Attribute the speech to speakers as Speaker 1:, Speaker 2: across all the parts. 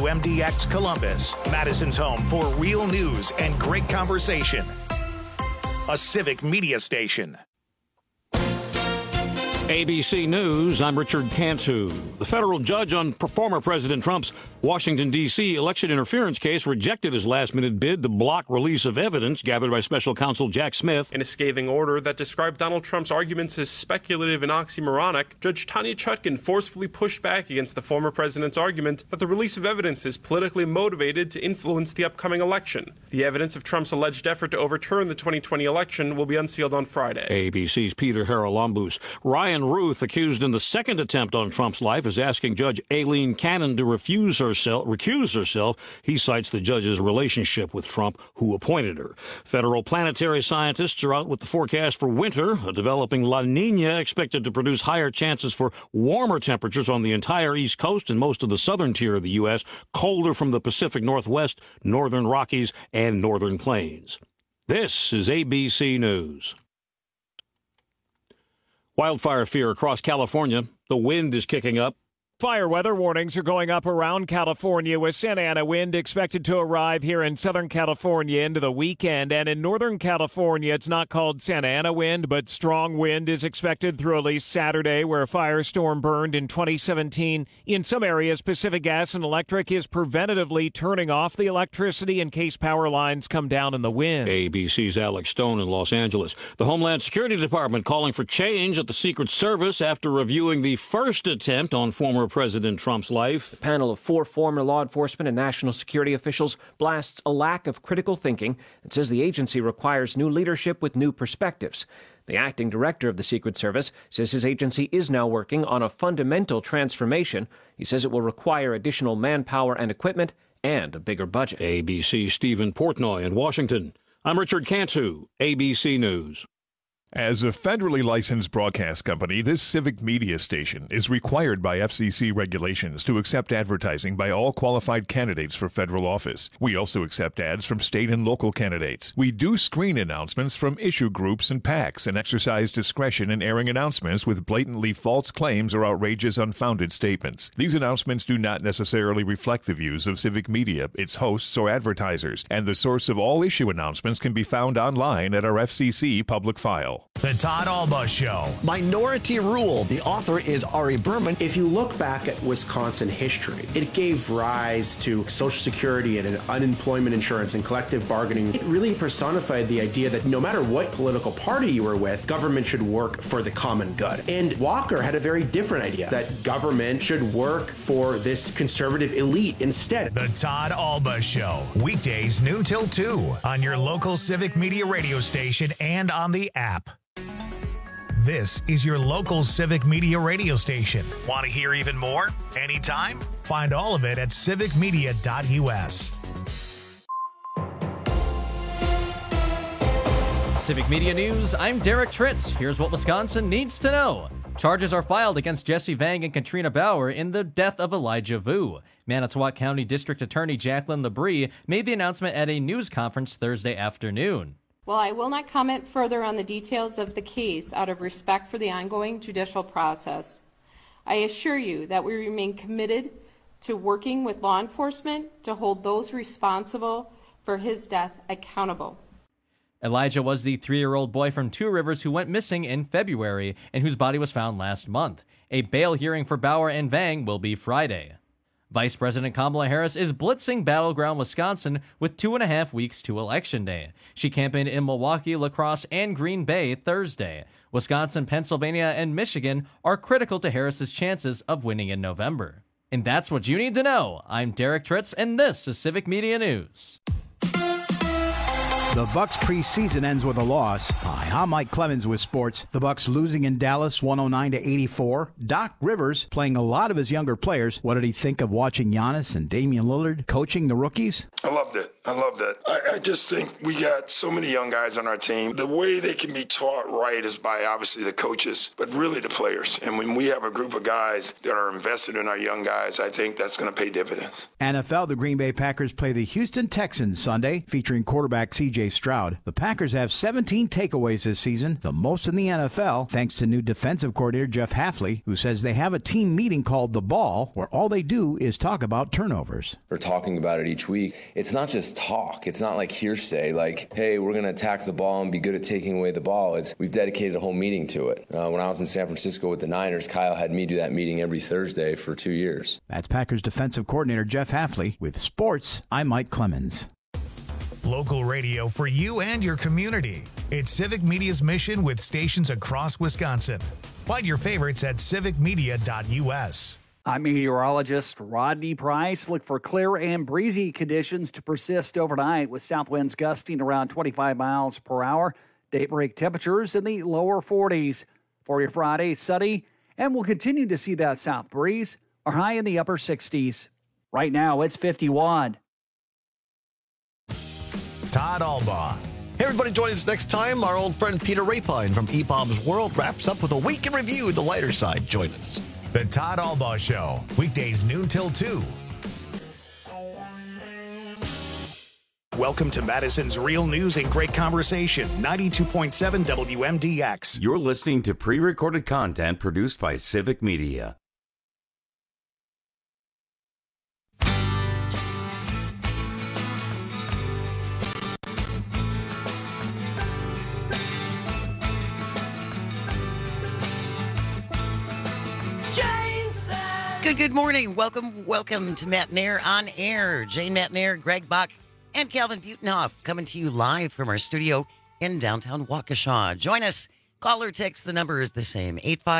Speaker 1: WMDX Columbus, Madison's home for real news and great conversation. A civic media station.
Speaker 2: ABC News, I'm Richard Cantu. The federal judge on former President Trump's Washington, D.C. election interference case rejected his last-minute bid to block release of evidence gathered by special counsel Jack Smith.
Speaker 3: In a scathing order that described Donald Trump's arguments as speculative and oxymoronic, Judge Tanya Chutkan forcefully pushed back against the former president's argument that the release of evidence is politically motivated to influence the upcoming election. The evidence of Trump's alleged effort to overturn the 2020 election will be unsealed on Friday.
Speaker 2: ABC's Peter Haralambous. Ryan Ruth, accused in the second attempt on Trump's life, is asking Judge Aileen Cannon to recuse herself. He cites the judge's relationship with Trump, who appointed her. Federal planetary scientists are out with the forecast for winter. A developing La Nina expected to produce higher chances for warmer temperatures on the entire East Coast and most of the southern tier of the U.S., colder from the Pacific Northwest, northern Rockies, and northern plains. This is ABC News. Wildfire fear across California. The wind is kicking up.
Speaker 4: Fire weather warnings are going up around California, with Santa Ana wind expected to arrive here in Southern California into the weekend. And in Northern California, it's not called Santa Ana wind, but strong wind is expected through at least Saturday, where a firestorm burned in 2017. In some areas, Pacific Gas and Electric is preventatively turning off the electricity in case power lines come down in the wind.
Speaker 2: ABC's Alex Stone in Los Angeles. The Homeland Security Department calling for change at the Secret Service after reviewing the first attempt on former President Trump's life.
Speaker 5: A panel of 4 former law enforcement and national security officials blasts a lack of critical thinking and says the agency requires new leadership with new perspectives. The acting director of the Secret Service says his agency is now working on a fundamental transformation. He says it will require additional manpower and equipment and a bigger budget.
Speaker 2: ABC Stephen Portnoy in Washington. I'm Richard Cantu, ABC News.
Speaker 6: As a federally licensed broadcast company, this civic media station is required by FCC regulations to accept advertising by all qualified candidates for federal office. We also accept ads from state and local candidates. We do screen announcements from issue groups and PACs and exercise discretion in airing announcements with blatantly false claims or outrageous, unfounded statements. These announcements do not necessarily reflect the views of civic media, its hosts, or advertisers, and the source of all issue announcements can be found online at our FCC public file.
Speaker 1: The Todd Alba Show.
Speaker 7: Minority Rule. The author is Ari Berman.
Speaker 8: If you look back at Wisconsin history, it gave rise to Social Security and unemployment insurance and collective bargaining. It really personified the idea that no matter what political party you were with, government should work for the common good. And Walker had a very different idea, that government should work for this conservative elite instead.
Speaker 1: The Todd Alba Show. Weekdays noon till 2 on your local civic media radio station and on the app. This is your local civic media radio station. Want to hear even more? Anytime? Find all of it at civicmedia.us.
Speaker 9: Civic Media News, I'm Derek Tritz. Here's what Wisconsin needs to know. Charges are filed against Jesse Vang and Katrina Bauer in the death of Elijah Vu. Manitowoc County District Attorney Jacqueline Labrie made the announcement at a news conference Thursday afternoon.
Speaker 10: While I will not comment further on the details of the case out of respect for the ongoing judicial process, I assure you that we remain committed to working with law enforcement to hold those responsible for his death accountable.
Speaker 9: Elijah was the 3-year-old boy from Two Rivers who went missing in February and whose body was found last month. A bail hearing for Bauer and Vang will be Friday. Vice President Kamala Harris is blitzing battleground Wisconsin with 2.5 weeks to Election Day. She campaigned in Milwaukee, La Crosse, and Green Bay Thursday. Wisconsin, Pennsylvania, and Michigan are critical to Harris's chances of winning in November. And that's what you need to know. I'm Derek Tritz, and this is Civic Media News.
Speaker 11: The Bucs preseason ends with a loss. Hi, I'm Mike Clemens with sports. The Bucs losing in Dallas 109-84. Doc Rivers playing a lot of his younger players. What did he think of watching Giannis and Damian Lillard coaching the rookies?
Speaker 12: I loved it. I love that. I just think we got so many young guys on our team. The way they can be taught right is by obviously the coaches, but really the players. And when we have a group of guys that are invested in our young guys, I think that's going to pay dividends.
Speaker 11: NFL, the Green Bay Packers play the Houston Texans Sunday, featuring quarterback C.J. Stroud. The Packers have 17 takeaways this season, the most in the NFL, thanks to new defensive coordinator Jeff Hafley, who says they have a team meeting called The Ball, where all they do is talk about turnovers.
Speaker 13: We're talking about it each week. It's not just talk. It's not like hearsay, like, hey, we're going to attack the ball and be good at taking away the ball. We've dedicated a whole meeting to it. When I was in San Francisco with the Niners, Kyle had me do that meeting every Thursday for 2 years.
Speaker 11: That's Packers defensive coordinator Jeff Hafley. With sports, I'm Mike Clemens.
Speaker 1: Local radio for you and your community. It's Civic Media's mission with stations across Wisconsin. Find your favorites at civicmedia.us.
Speaker 14: I'm meteorologist Rodney Price. Look for clear and breezy conditions to persist overnight with south winds gusting around 25 miles per hour. Daybreak temperatures in the lower 40s. For your Friday, sunny, and we'll continue to see that south breeze. Our high in the upper 60s. Right now, it's 51.
Speaker 1: Todd Albaugh.
Speaker 7: Hey, everybody, join us next time. Our old friend Peter Rapine from eBaum's World wraps up with a week in review, the lighter side. Join us.
Speaker 1: The Todd Albaugh Show, weekdays noon till 2. Welcome to Madison's Real News and Great Conversation, 92.7 WMDX.
Speaker 15: You're listening to pre-recorded content produced by Civic Media.
Speaker 16: Good morning. Welcome to Matt Nair on Air. Jane Matt Nair, Greg Bach, and Calvin Butenhoff coming to you live from our studio in downtown Waukesha. Join us. Call or text. The number is the same,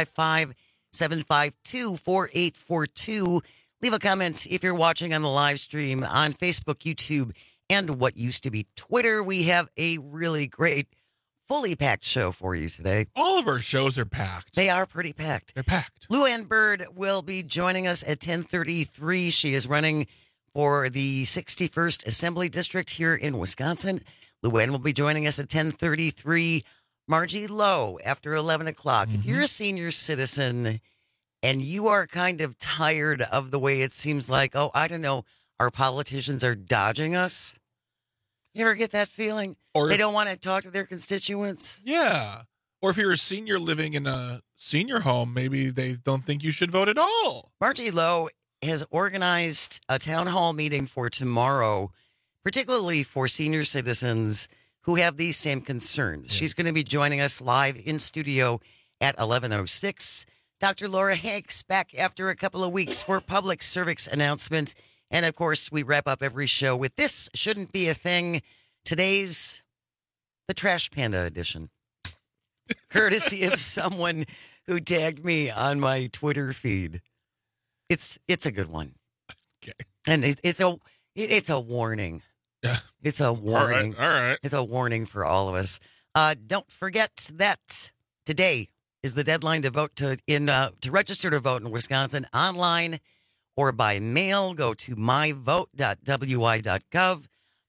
Speaker 16: 855-752-4842. Leave a comment if you're watching on the live stream on Facebook, YouTube, and what used to be Twitter. We have a really great fully packed show for you today.
Speaker 17: All of our shows are packed.
Speaker 16: They are pretty packed.
Speaker 17: They're packed.
Speaker 16: Lou Ann Bird will be joining us at 10:33. She is running for the 61st Assembly District here in Wisconsin. Lou Ann will be joining us at 10:33. Margie Lowe after 11 o'clock. If you're a senior citizen and you are kind of tired of the way it seems like, our politicians are dodging us. You ever get that feeling? Or they don't want to talk to their constituents?
Speaker 17: Yeah. Or if you're a senior living in a senior home, maybe they don't think you should vote at all.
Speaker 16: Margie Lowe has organized a town hall meeting for tomorrow, particularly for senior citizens who have these same concerns. Yeah. She's going to be joining us live in studio at 11:06. Dr. Laura Hanks back after a couple of weeks for public service announcement. And, of course, we wrap up every show with This Shouldn't Be a Thing. Today's the Trash Panda edition. Courtesy of someone who tagged me on my Twitter feed. It's a good one.
Speaker 17: Okay.
Speaker 16: And it's a warning.
Speaker 17: Yeah.
Speaker 16: It's a warning.
Speaker 17: All right.
Speaker 16: It's a warning for all of us. Don't forget that today is the deadline to vote to register to vote in Wisconsin online or by mail. Go to myvote.wi.gov.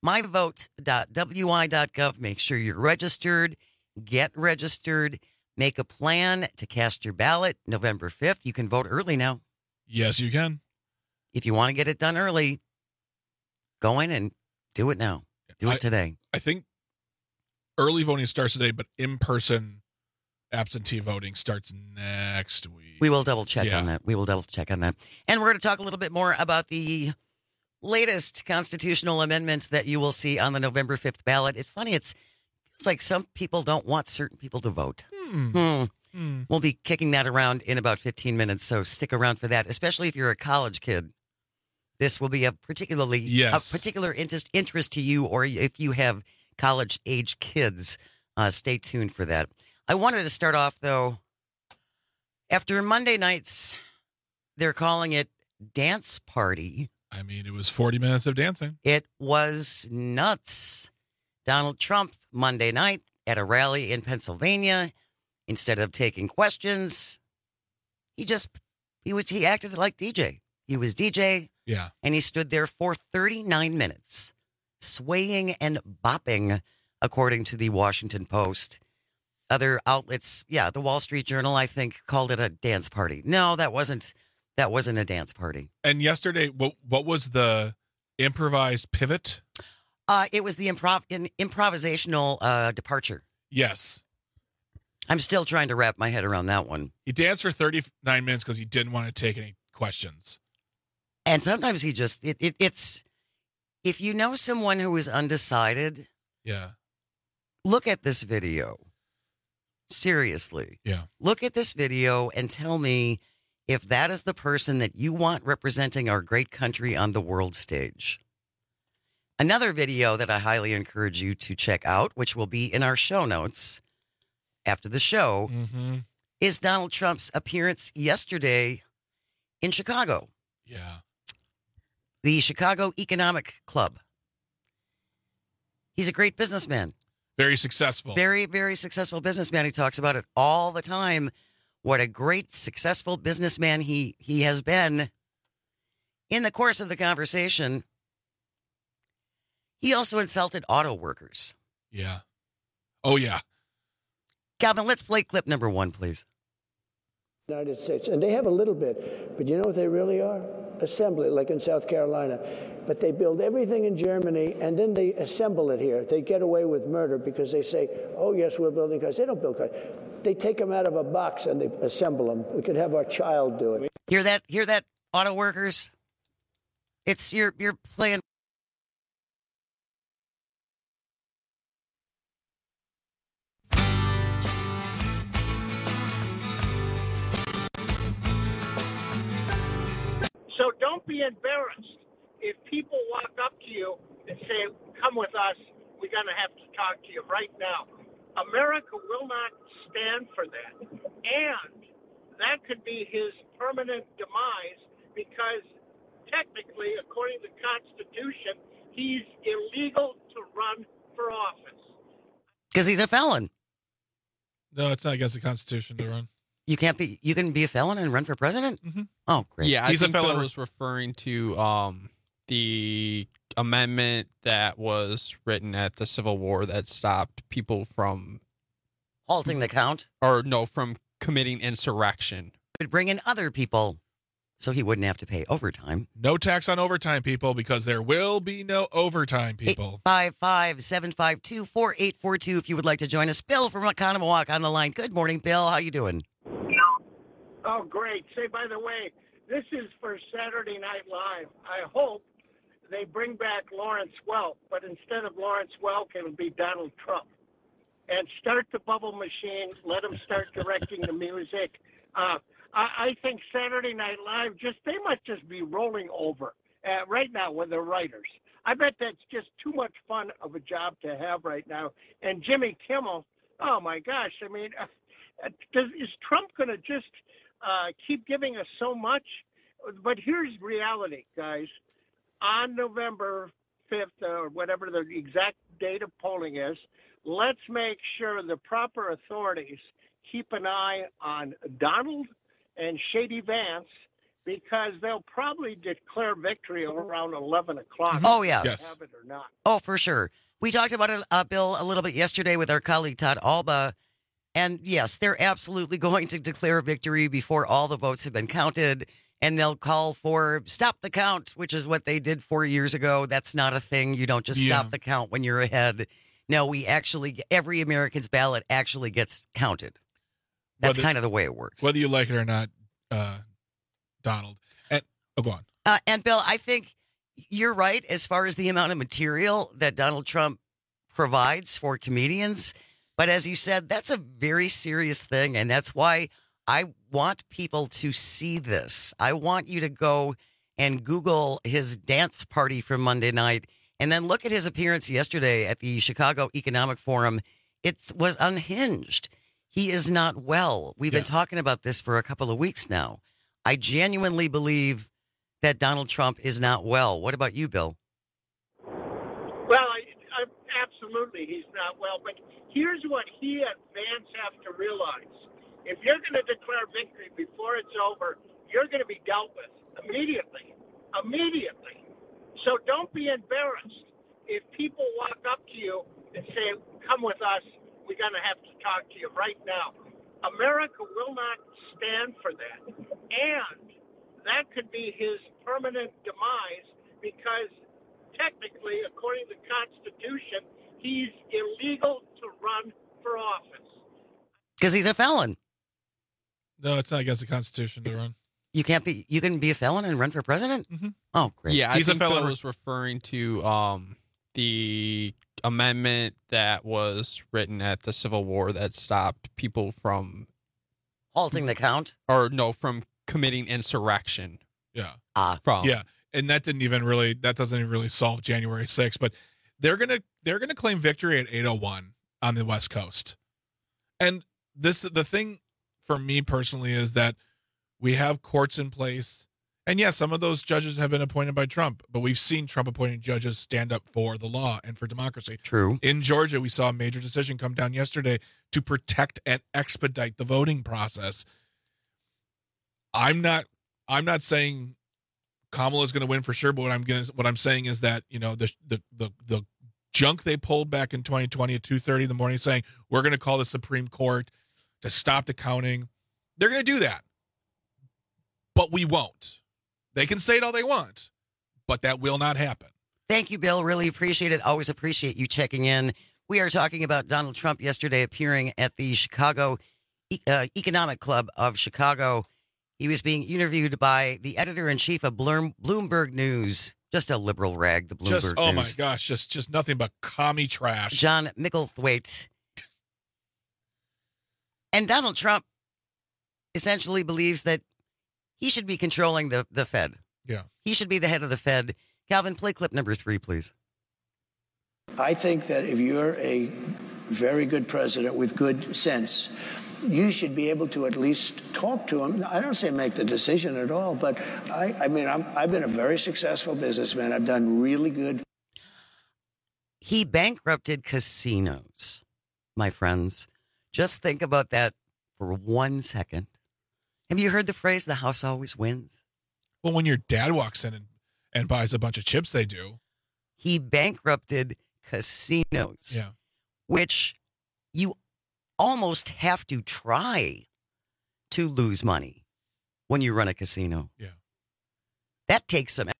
Speaker 16: myvote.wi.gov. Make sure you're registered. Get registered. Make a plan to cast your ballot November 5th. You can vote early now.
Speaker 17: Yes, you can.
Speaker 16: If you want to get it done early, go in and do it now. Do it today.
Speaker 17: I think early voting starts today, but in-person absentee voting starts next week.
Speaker 16: We will double check on that. And we're going to talk a little bit more about the latest constitutional amendments that you will see on the November 5th ballot. It's funny. It's like some people don't want certain people to vote. We'll be kicking that around in about 15 minutes, so stick around for that, especially if you're a college kid. This will be a particular interest to you, or if you have college-age kids, stay tuned for that. I wanted to start off, though, after Monday nights, they're calling it Dance Party.
Speaker 17: I mean, it was 40 minutes of dancing.
Speaker 16: It was nuts. Donald Trump, Monday night, at a rally in Pennsylvania, instead of taking questions, he acted like DJ. He was DJ.
Speaker 17: Yeah.
Speaker 16: And he stood there for 39 minutes swaying and bopping, according to the Washington Post. Other outlets, the Wall Street Journal, I think, called it a dance party. No, that wasn't a dance party.
Speaker 17: And yesterday, what was the improvised pivot?
Speaker 16: It was the improvisational departure.
Speaker 17: Yes.
Speaker 16: I'm still trying to wrap my head around that one.
Speaker 17: He danced for 39 minutes because he didn't want to take any questions.
Speaker 16: And sometimes he just, it's, if you know someone who is undecided, look at this video. Seriously.
Speaker 17: Yeah.
Speaker 16: Look at this video and tell me if that is the person that you want representing our great country on the world stage. Another video that I highly encourage you to check out, which will be in our show notes after the show, is Donald Trump's appearance yesterday in Chicago.
Speaker 17: Yeah.
Speaker 16: The Chicago Economic Club. He's a great businessman.
Speaker 17: Very successful.
Speaker 16: Very, very successful businessman. He talks about it all the time. What a great, successful businessman he has been. In the course of the conversation, he also insulted auto workers.
Speaker 17: Yeah. Oh, yeah.
Speaker 16: Calvin, let's play clip number 1, please.
Speaker 18: United States, and they have a little bit, but you know what they really are? Assembly, like in South Carolina. But they build everything in Germany, and then they assemble it here. They get away with murder because they say, oh, yes, we're building cars. They don't build cars. They take them out of a box and they assemble them. We could have our child do it.
Speaker 16: Hear that, auto workers? It's, you're playing.
Speaker 19: So don't be embarrassed if people walk up to you and say, come with us, we're going to have to talk to you right now. America will not stand for that. And that could be his permanent demise because technically, according to the Constitution, he's illegal to run for office.
Speaker 16: Because he's a felon.
Speaker 17: No, it's not against the Constitution to run.
Speaker 16: You can be a felon and run for president? Oh, great.
Speaker 20: Yeah,
Speaker 17: He's
Speaker 20: I
Speaker 17: a
Speaker 20: think
Speaker 17: felon.
Speaker 20: Bill was referring to the amendment that was written at the Civil War that stopped people from
Speaker 16: halting the count?
Speaker 20: Or no, from committing insurrection.
Speaker 16: Would bring in other people so he wouldn't have to pay overtime.
Speaker 17: No tax on overtime, people, because there will be no overtime, people.
Speaker 16: 855-752-4842 if you would like to join us. Bill from Oconomowoc on the line. Good morning, Bill. How you doing?
Speaker 19: Oh, great. Say, by the way, this is for Saturday Night Live. I hope they bring back Lawrence Welk, but instead of Lawrence Welk, it'll be Donald Trump. And start the bubble machine. Let him start directing the music. I think Saturday Night Live, they must just be rolling over right now with the writers. I bet that's just too much fun of a job to have right now. And Jimmy Kimmel, oh, my gosh. I mean, is Trump going to just keep giving us so much? But here's reality, guys. On November 5th, or whatever the exact date of polling is, let's make sure the proper authorities keep an eye on Donald and Shady Vance, because they'll probably declare victory around 11 o'clock.
Speaker 16: Oh, yeah.
Speaker 19: Yes. Have it or not.
Speaker 16: Oh, for sure. We talked about it, Bill, a little bit yesterday with our colleague Todd Alba. And yes, they're absolutely going to declare victory before all the votes have been counted. And they'll call for stop the count, which is what they did 4 years ago. That's not a thing. You don't just stop the count when you're ahead. No, every American's ballot actually gets counted. That's kind of the way it works.
Speaker 17: Whether you like it or not, Donald. And, go on.
Speaker 16: And Bill, I think you're right as far as the amount of material that Donald Trump provides for comedians. But as you said, that's a very serious thing. And that's why I want people to see this. I want you to go and Google his dance party from Monday night and then look at his appearance yesterday at the Chicago Economic Forum. It was unhinged. He is not well. We've been talking about this for a couple of weeks now. I genuinely believe that Donald Trump is not well. What about you, Bill?
Speaker 19: Well, absolutely he's not well. But here's what he and Vance have to realize. If you're going to declare victory before it's over, you're going to be dealt with immediately. Immediately. So don't be embarrassed if people walk up to you and say, come with us, we're going to have to talk to you right now. America will not stand for that. And that could be his permanent demise because technically, according to the Constitution, he's illegal to run for office.
Speaker 16: Because he's a felon.
Speaker 17: No, it's not against the Constitution to run.
Speaker 16: You can't be. You can be a felon and run for president.
Speaker 17: Mm-hmm.
Speaker 16: Oh, great.
Speaker 20: Yeah, I think Bill was referring to the amendment that was written at the Civil War that stopped people from
Speaker 16: halting the count,
Speaker 20: or no, from committing insurrection.
Speaker 17: Yeah.
Speaker 20: From
Speaker 17: yeah, and that doesn't even really solve January 6th. But they're gonna claim victory at 8:01 on the West Coast, and the thing for me personally is that we have courts in place, and yes, some of those judges have been appointed by Trump, but we've seen Trump-appointed judges stand up for the law and for democracy.
Speaker 16: True.
Speaker 17: In Georgia, we saw a major decision come down yesterday to protect and expedite the voting process. I'm not saying Kamala is going to win for sure, but what I'm saying is that, you know, the junk they pulled back in 2020 at 2:30 in the morning saying we're going to call the Supreme Court to stop the counting, they're going to do that. But we won't. They can say it all they want, but that will not happen.
Speaker 16: Thank you, Bill. Really appreciate it. Always appreciate you checking in. We are talking about Donald Trump yesterday appearing at the Chicago Economic Club of Chicago. He was being interviewed by the editor-in-chief of Bloomberg News. Just a liberal rag, the Bloomberg News.
Speaker 17: Oh, my gosh. Just nothing but commie trash.
Speaker 16: John Micklethwait. And Donald Trump essentially believes that he should be controlling the Fed.
Speaker 17: Yeah.
Speaker 16: He should be the head of the Fed. Calvin, play clip number 3, please.
Speaker 18: I think that if you're a very good president with good sense, you should be able to at least talk to him. I don't say make the decision at all, but I've been a very successful businessman. I've done really good.
Speaker 16: He bankrupted casinos, my friends. Just think about that for 1 second. Have you heard the phrase, the house always wins?
Speaker 17: Well, when your dad walks in and buys a bunch of chips, they do.
Speaker 16: He bankrupted casinos, which you almost have to try to lose money when you run a casino.
Speaker 17: Yeah.
Speaker 16: That takes some.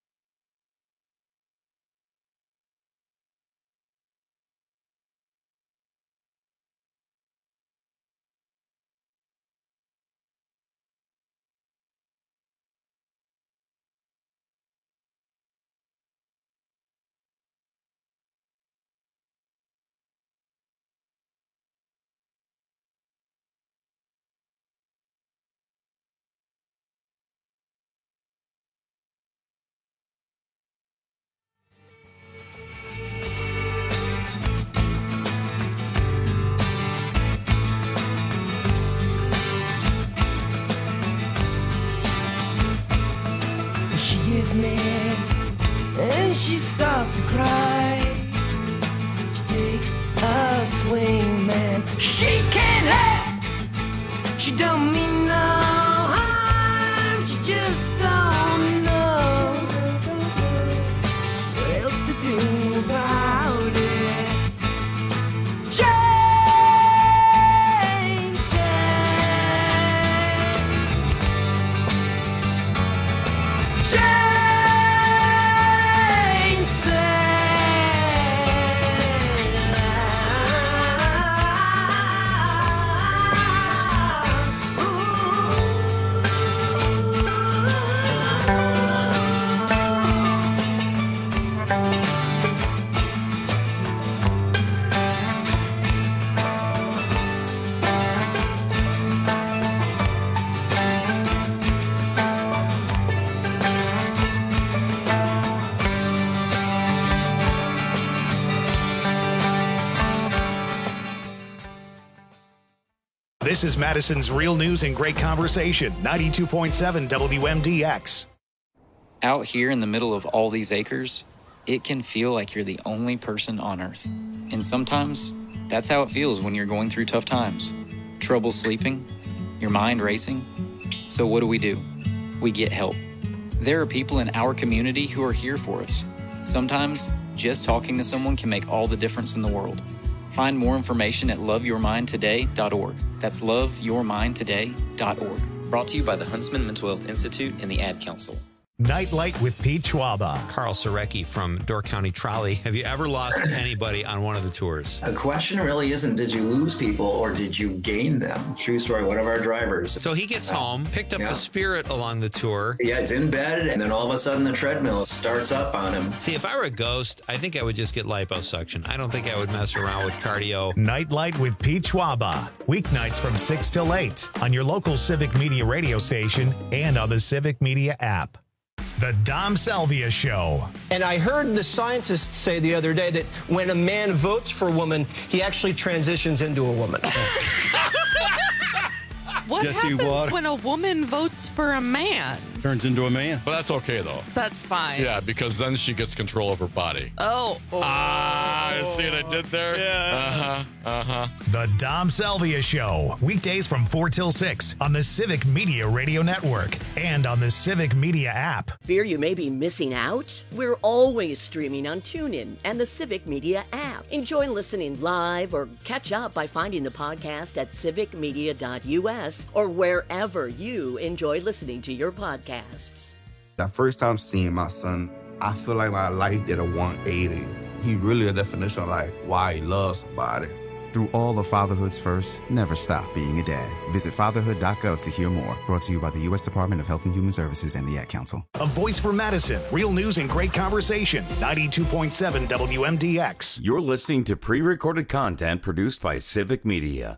Speaker 21: And she starts to cry. She takes a swing, man. She can't help. She don't mean no harm. She just don't know what else to do about it.
Speaker 1: This is Madison's Real News and Great Conversation, 92.7 WMDX.
Speaker 22: Out here in the middle of all these acres, it can feel like you're the only person on Earth. And sometimes, that's how it feels when you're going through tough times. Trouble sleeping, your mind racing. So what do? We get help. There are people in our community who are here for us. Sometimes, Just talking to someone can make all the difference in the world. Find more information at loveyourmindtoday.org. That's loveyourmindtoday.org. Brought to you by the Huntsman Mental Health Institute and the Ad Council.
Speaker 1: Nightlight with Pete Schwaba.
Speaker 3: Carl Sarecki from Door County Trolley. Have you ever lost anybody on one of the tours?
Speaker 4: The question really isn't did you lose people or did you gain them? True story, one of our drivers.
Speaker 3: So he gets home, picked up a Spirit along the tour.
Speaker 4: Yeah, he's in bed, and then all of a sudden the treadmill starts up on him.
Speaker 3: See, if I were a ghost, I think I would just get liposuction. I don't think I would mess around with cardio.
Speaker 1: Nightlight with Pete Schwaba. Weeknights from 6 till 8 on your local Civic Media radio station and on the Civic Media app. The Dom Salvia Show.
Speaker 23: And I heard the scientists say the other day that when a man votes for a woman, he actually transitions into a woman.
Speaker 24: What happens when a woman votes for a man?
Speaker 25: Turns into a man.
Speaker 26: But that's okay, though.
Speaker 24: That's fine.
Speaker 26: Yeah, because then she gets control of her body.
Speaker 24: Oh.
Speaker 26: See what I did there?
Speaker 24: Yeah.
Speaker 1: The Dom Salvia Show. Weekdays from 4 till 6 on the Civic Media Radio Network and on the Civic Media app.
Speaker 27: Fear you may be missing out? We're always streaming on TuneIn and the Civic Media app. Enjoy listening live or catch up by finding the podcast at civicmedia.us or wherever you enjoy listening to your podcasts.
Speaker 28: The first time seeing my son, I feel like my life did a 180. He really a definition of like why he loves somebody.
Speaker 29: Through all of fatherhood's first, never stop being a dad. Visit fatherhood.gov to hear more. Brought to you by the U.S. Department of Health and Human Services and the Ad Council.
Speaker 1: A voice for Madison. Real news and great conversation. 92.7 WMDX.
Speaker 15: You're listening to pre-recorded content produced by Civic Media.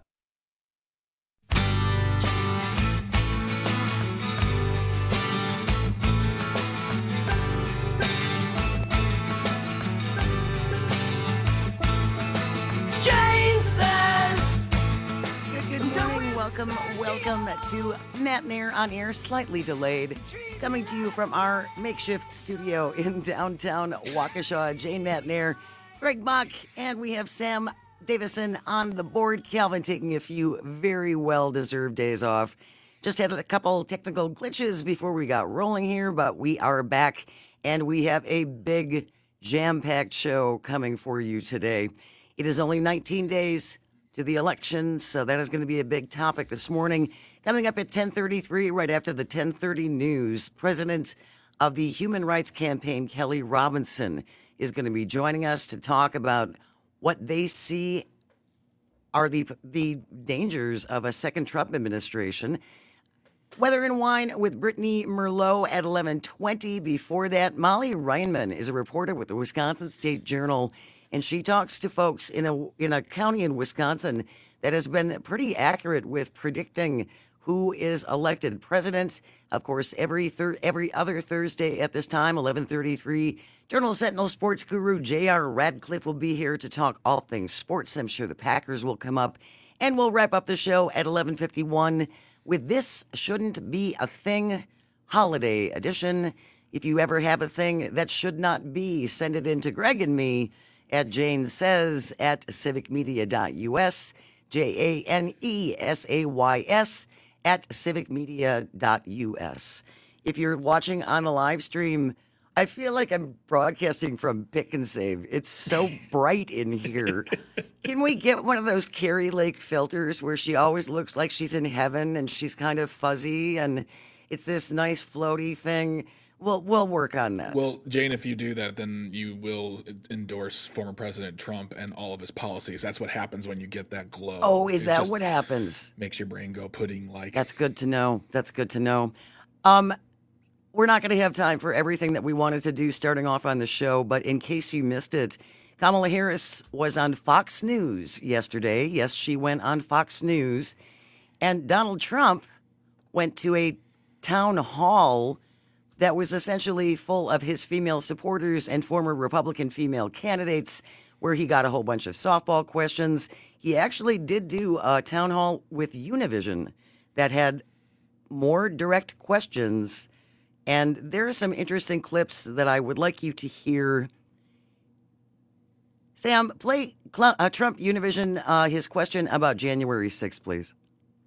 Speaker 16: Welcome to Matt Nair on Air, slightly delayed. Coming to you from our makeshift studio in downtown Waukesha. Jane Matt Nair, Greg Bach, and we have Sam Davison on the board. Calvin taking a few very well-deserved days off. Just had a couple technical glitches before we got rolling here, but we are back, and we have a big jam-packed show coming for you today. It is only 19 days to the election, so that is going to be a big topic this morning. Coming up at 10:33, right after the 10:30 news, President of the Human Rights Campaign, Kelly Robinson, is going to be joining us to talk about what they see are the dangers of a second Trump administration. Weather and Wine with Brittany Merlot at 11:20. Before that, Molly Reinman is a reporter with the Wisconsin State Journal, and she talks to folks in a county in Wisconsin that has been pretty accurate with predicting who is elected president. Of course, every other Thursday at this time, 11:33, Journal Sentinel sports guru J.R. Radcliffe will be here to talk all things sports. I'm sure the Packers will come up, and we'll wrap up the show at 11:51 with This Shouldn't Be a Thing Holiday Edition. If you ever have a thing that should not be, send it in to Greg and me at janesays@civicmedia.us, JANESAYS @civicmedia.us. If you're watching on the live stream, I feel like I'm broadcasting from Pick and Save. It's so bright in here. Can we get one of those Carrie Lake filters where she always looks like she's in heaven and she's kind of fuzzy and it's this nice floaty thing? We'll work on that.
Speaker 17: Well, Jane, if you do that, then you will endorse former President Trump and all of his policies. That's what happens when you get that glow.
Speaker 16: Oh, is that what happens?
Speaker 17: Makes your brain go pudding-like.
Speaker 16: That's good to know. That's good to know. We're not going to have time for everything that we wanted to do starting off on the show, but in case you missed it, Kamala Harris was on Fox News yesterday. Yes, she went on Fox News. And Donald Trump went to a town hall that was essentially full of his female supporters and former Republican female candidates, where he got a whole bunch of softball questions. He actually did do a town hall with Univision that had more direct questions. And there are some interesting clips that I would like you to hear. Sam, play Trump Univision, his question about January 6th, please.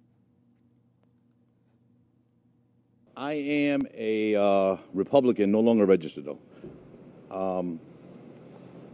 Speaker 30: I am a Republican, no longer registered though.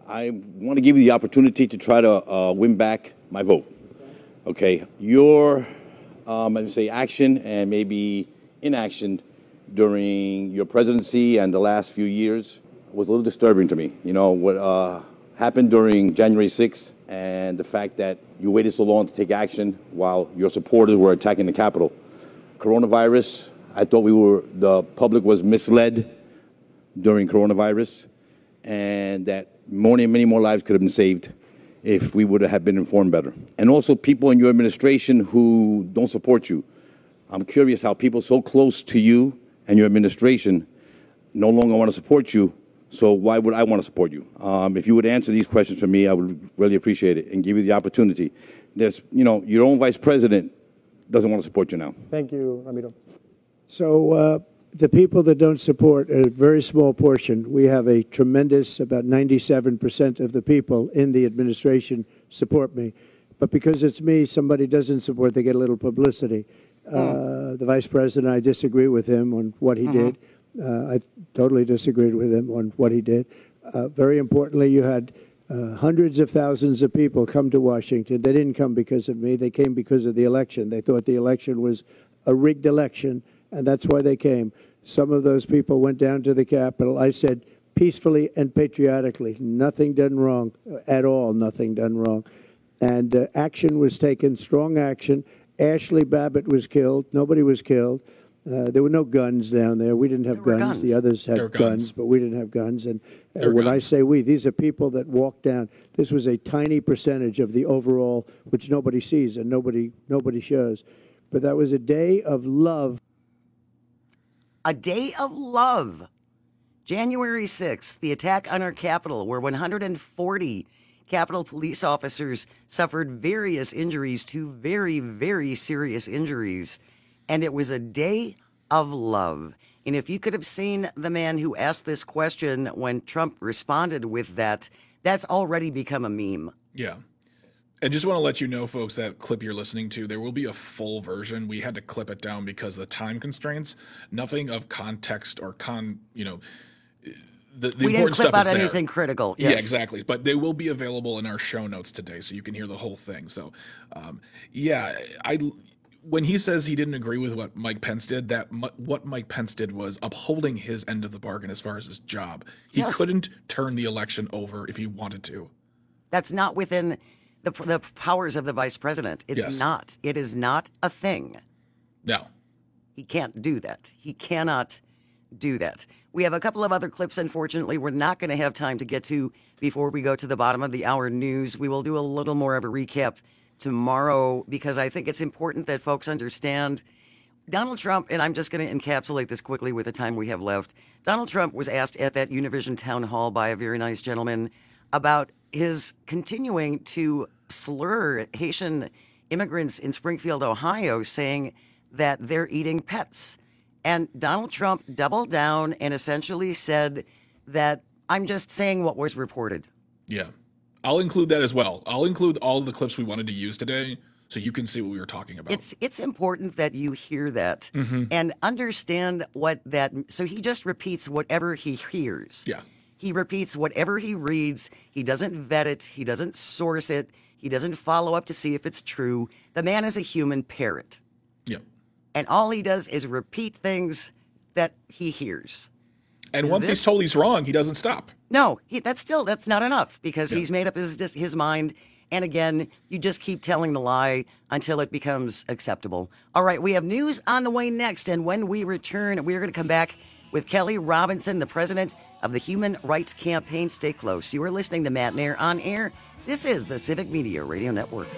Speaker 30: I want to give you the opportunity to try to win back my vote. Okay, your, I'd say, action and maybe inaction during your presidency and the last few years was a little disturbing to me. You know, what happened during January 6th and the fact that you waited so long to take action while your supporters were attacking the Capitol. Coronavirus, I thought the public was misled during coronavirus, and that many more lives could have been saved if we would have been informed better. And also people in your administration who don't support you. I'm curious how people so close to you and your administration no longer want to support you, so why would I want to support you? If you would answer these questions for me, I would really appreciate it and give you the opportunity. There's, your own vice president doesn't want to support you now.
Speaker 18: Thank you, Ramiro. So the people that don't support a very small portion. We have a tremendous, about 97% of the people in the administration support me. But because it's me, somebody doesn't support, they get a little publicity. The vice president, I disagree with him on what he did. I totally disagreed with him on what he did. Very importantly, you had hundreds of thousands of people come to Washington. They didn't come because of me. They came because of the election. They thought the election was a rigged election, and that's why they came. Some of those people went down to the Capitol. I said peacefully and patriotically, nothing done wrong at all, nothing done wrong. And action was taken, strong action. Ashley Babbitt was killed. Nobody was killed. There were no guns down there. We didn't have guns. The others had guns, but we didn't have guns. And when I say we, these are people that walked down. This was a tiny percentage of the overall, which nobody sees and nobody shows. But that was a day of love.
Speaker 16: A day of love. January 6th, the attack on our Capitol, where 140 Capitol police officers suffered various injuries to very, very serious injuries. And it was a day of love. And if you could have seen the man who asked this question when Trump responded with that, that's already become a meme.
Speaker 17: Yeah. And just want to let you know, folks, that clip you're listening to, there will be a full version. We had to clip it down because of the time constraints. Nothing of context or the
Speaker 16: we
Speaker 17: important
Speaker 16: didn't clip
Speaker 17: stuff
Speaker 16: out
Speaker 17: is there.
Speaker 16: anything critical. Yes.
Speaker 17: Yeah, exactly. But they will be available in our show notes today, so you can hear the whole thing. So, when he says he didn't agree with what Mike Pence did, what Mike Pence did was upholding his end of the bargain as far as his job. He couldn't turn the election over if he wanted to.
Speaker 16: That's not within the powers of the vice president. It's not. It is not a thing.
Speaker 17: No.
Speaker 16: He can't do that. He cannot do that. We have a couple of other clips, unfortunately, we're not going to have time to get to before we go to the bottom of the hour news. We will do a little more of a recap tomorrow because I think it's important that folks understand Donald Trump, and I'm just going to encapsulate this quickly with the time we have left. Donald Trump was asked at that Univision town hall by a very nice gentleman about his continuing to slur Haitian immigrants in Springfield, Ohio, saying that they're eating pets. And Donald Trump doubled down and essentially said that I'm just saying what was reported.
Speaker 17: Yeah. I'll include that as well. I'll include all of the clips we wanted to use today so you can see what we were talking about.
Speaker 16: It's important that you hear that and understand what that... So he just repeats whatever he hears.
Speaker 17: Yeah.
Speaker 16: He repeats whatever he reads. He doesn't vet it. He doesn't source it. He doesn't follow up to see if it's true. The man is a human parrot.
Speaker 17: Yeah.
Speaker 16: And all he does is repeat things that he hears.
Speaker 17: And once he's told he's wrong, he doesn't stop.
Speaker 16: No, that's not enough because he's made up his mind. And again, you just keep telling the lie until it becomes acceptable. All right, we have news on the way next. And when we return, we're going to come back with Kelly Robinson, the president of the Human Rights Campaign. Stay close. You are listening to Matt Nair on Air. This is the Civic Media Radio Network.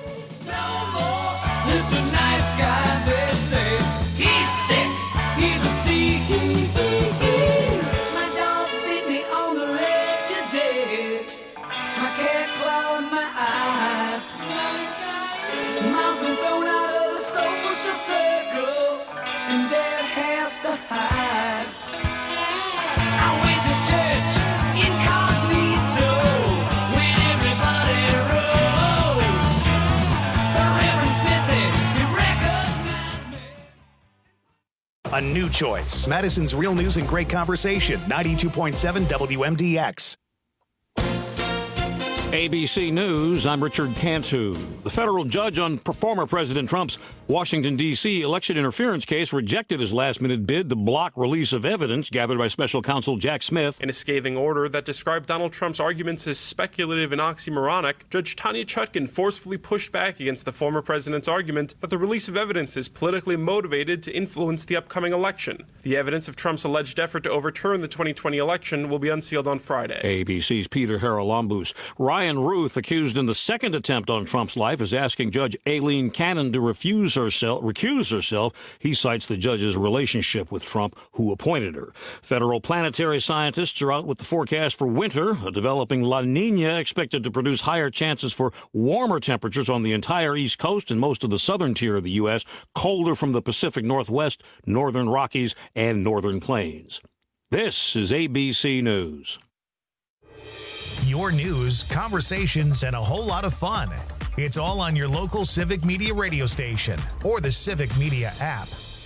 Speaker 21: Mr. Nice Guy, they say he's sick, he's a seeking. My dog bit me on the leg today. My cat clawed my eyes. Mom's been thrown out of the social circle, and Dad has to hide. I went to church incognito when everybody rose. The Reverend Smithy, he recognized me.
Speaker 1: A new choice. Madison's Real News and Great Conversation. 92.7 WMDX.
Speaker 2: ABC News, I'm Richard Cantu. The federal judge on former President Trump's Washington, D.C. election interference case rejected his last-minute bid to block release of evidence gathered by special counsel Jack Smith.
Speaker 5: In a scathing order that described Donald Trump's arguments as speculative and oxymoronic, Judge Tanya Chutkan forcefully pushed back against the former president's argument that the release of evidence is politically motivated to influence the upcoming election. The evidence of Trump's alleged effort to overturn the 2020 election will be unsealed on Friday.
Speaker 2: ABC's Peter Haralambous. Ryan Ruth, accused in the second attempt on Trump's life, is asking Judge Aileen Cannon to recuse herself. He cites the judge's relationship with Trump, who appointed her. Federal planetary scientists are out with the forecast for winter. A developing La Nina expected to produce higher chances for warmer temperatures on the entire East Coast and most of the southern tier of the U.S., colder from the Pacific Northwest, northern Rockies, and northern plains. This is ABC News.
Speaker 1: Your news, conversations, and a whole lot of fun. It's all on your local Civic Media radio station or the Civic Media app.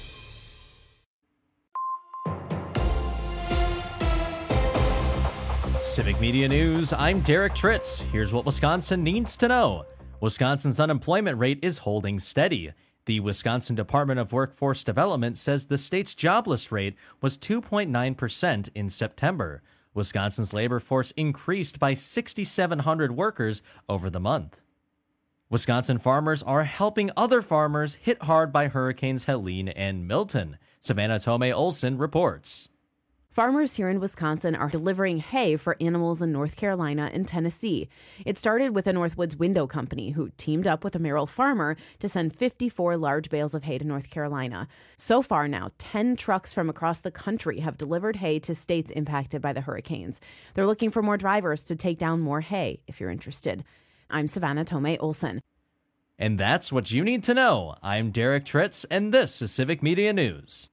Speaker 6: Civic Media News, I'm Derek Tritz. Here's what Wisconsin needs to know. Wisconsin's unemployment rate is holding steady. The Wisconsin Department of Workforce Development says the state's jobless rate was 2.9% in September. Wisconsin's labor force increased by 6,700 workers over the month. Wisconsin farmers are helping other farmers hit hard by Hurricanes Helene and Milton. Savannah Tomei-Olson reports.
Speaker 8: Farmers here in Wisconsin are delivering hay for animals in North Carolina and Tennessee. It started with a Northwoods Window Company, who teamed up with a Merrill farmer to send 54 large bales of hay to North Carolina. So far now, 10 trucks from across the country have delivered hay to states impacted by the hurricanes. They're looking for more drivers to take down more hay, if you're interested. I'm Savannah Tomei-Olson.
Speaker 6: And that's what you need to know. I'm Derek Tritz, and this is Civic Media News.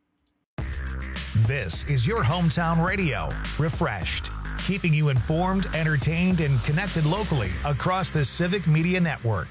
Speaker 1: This is your hometown radio, refreshed, keeping you informed, entertained, and connected locally across the Civic Media Network.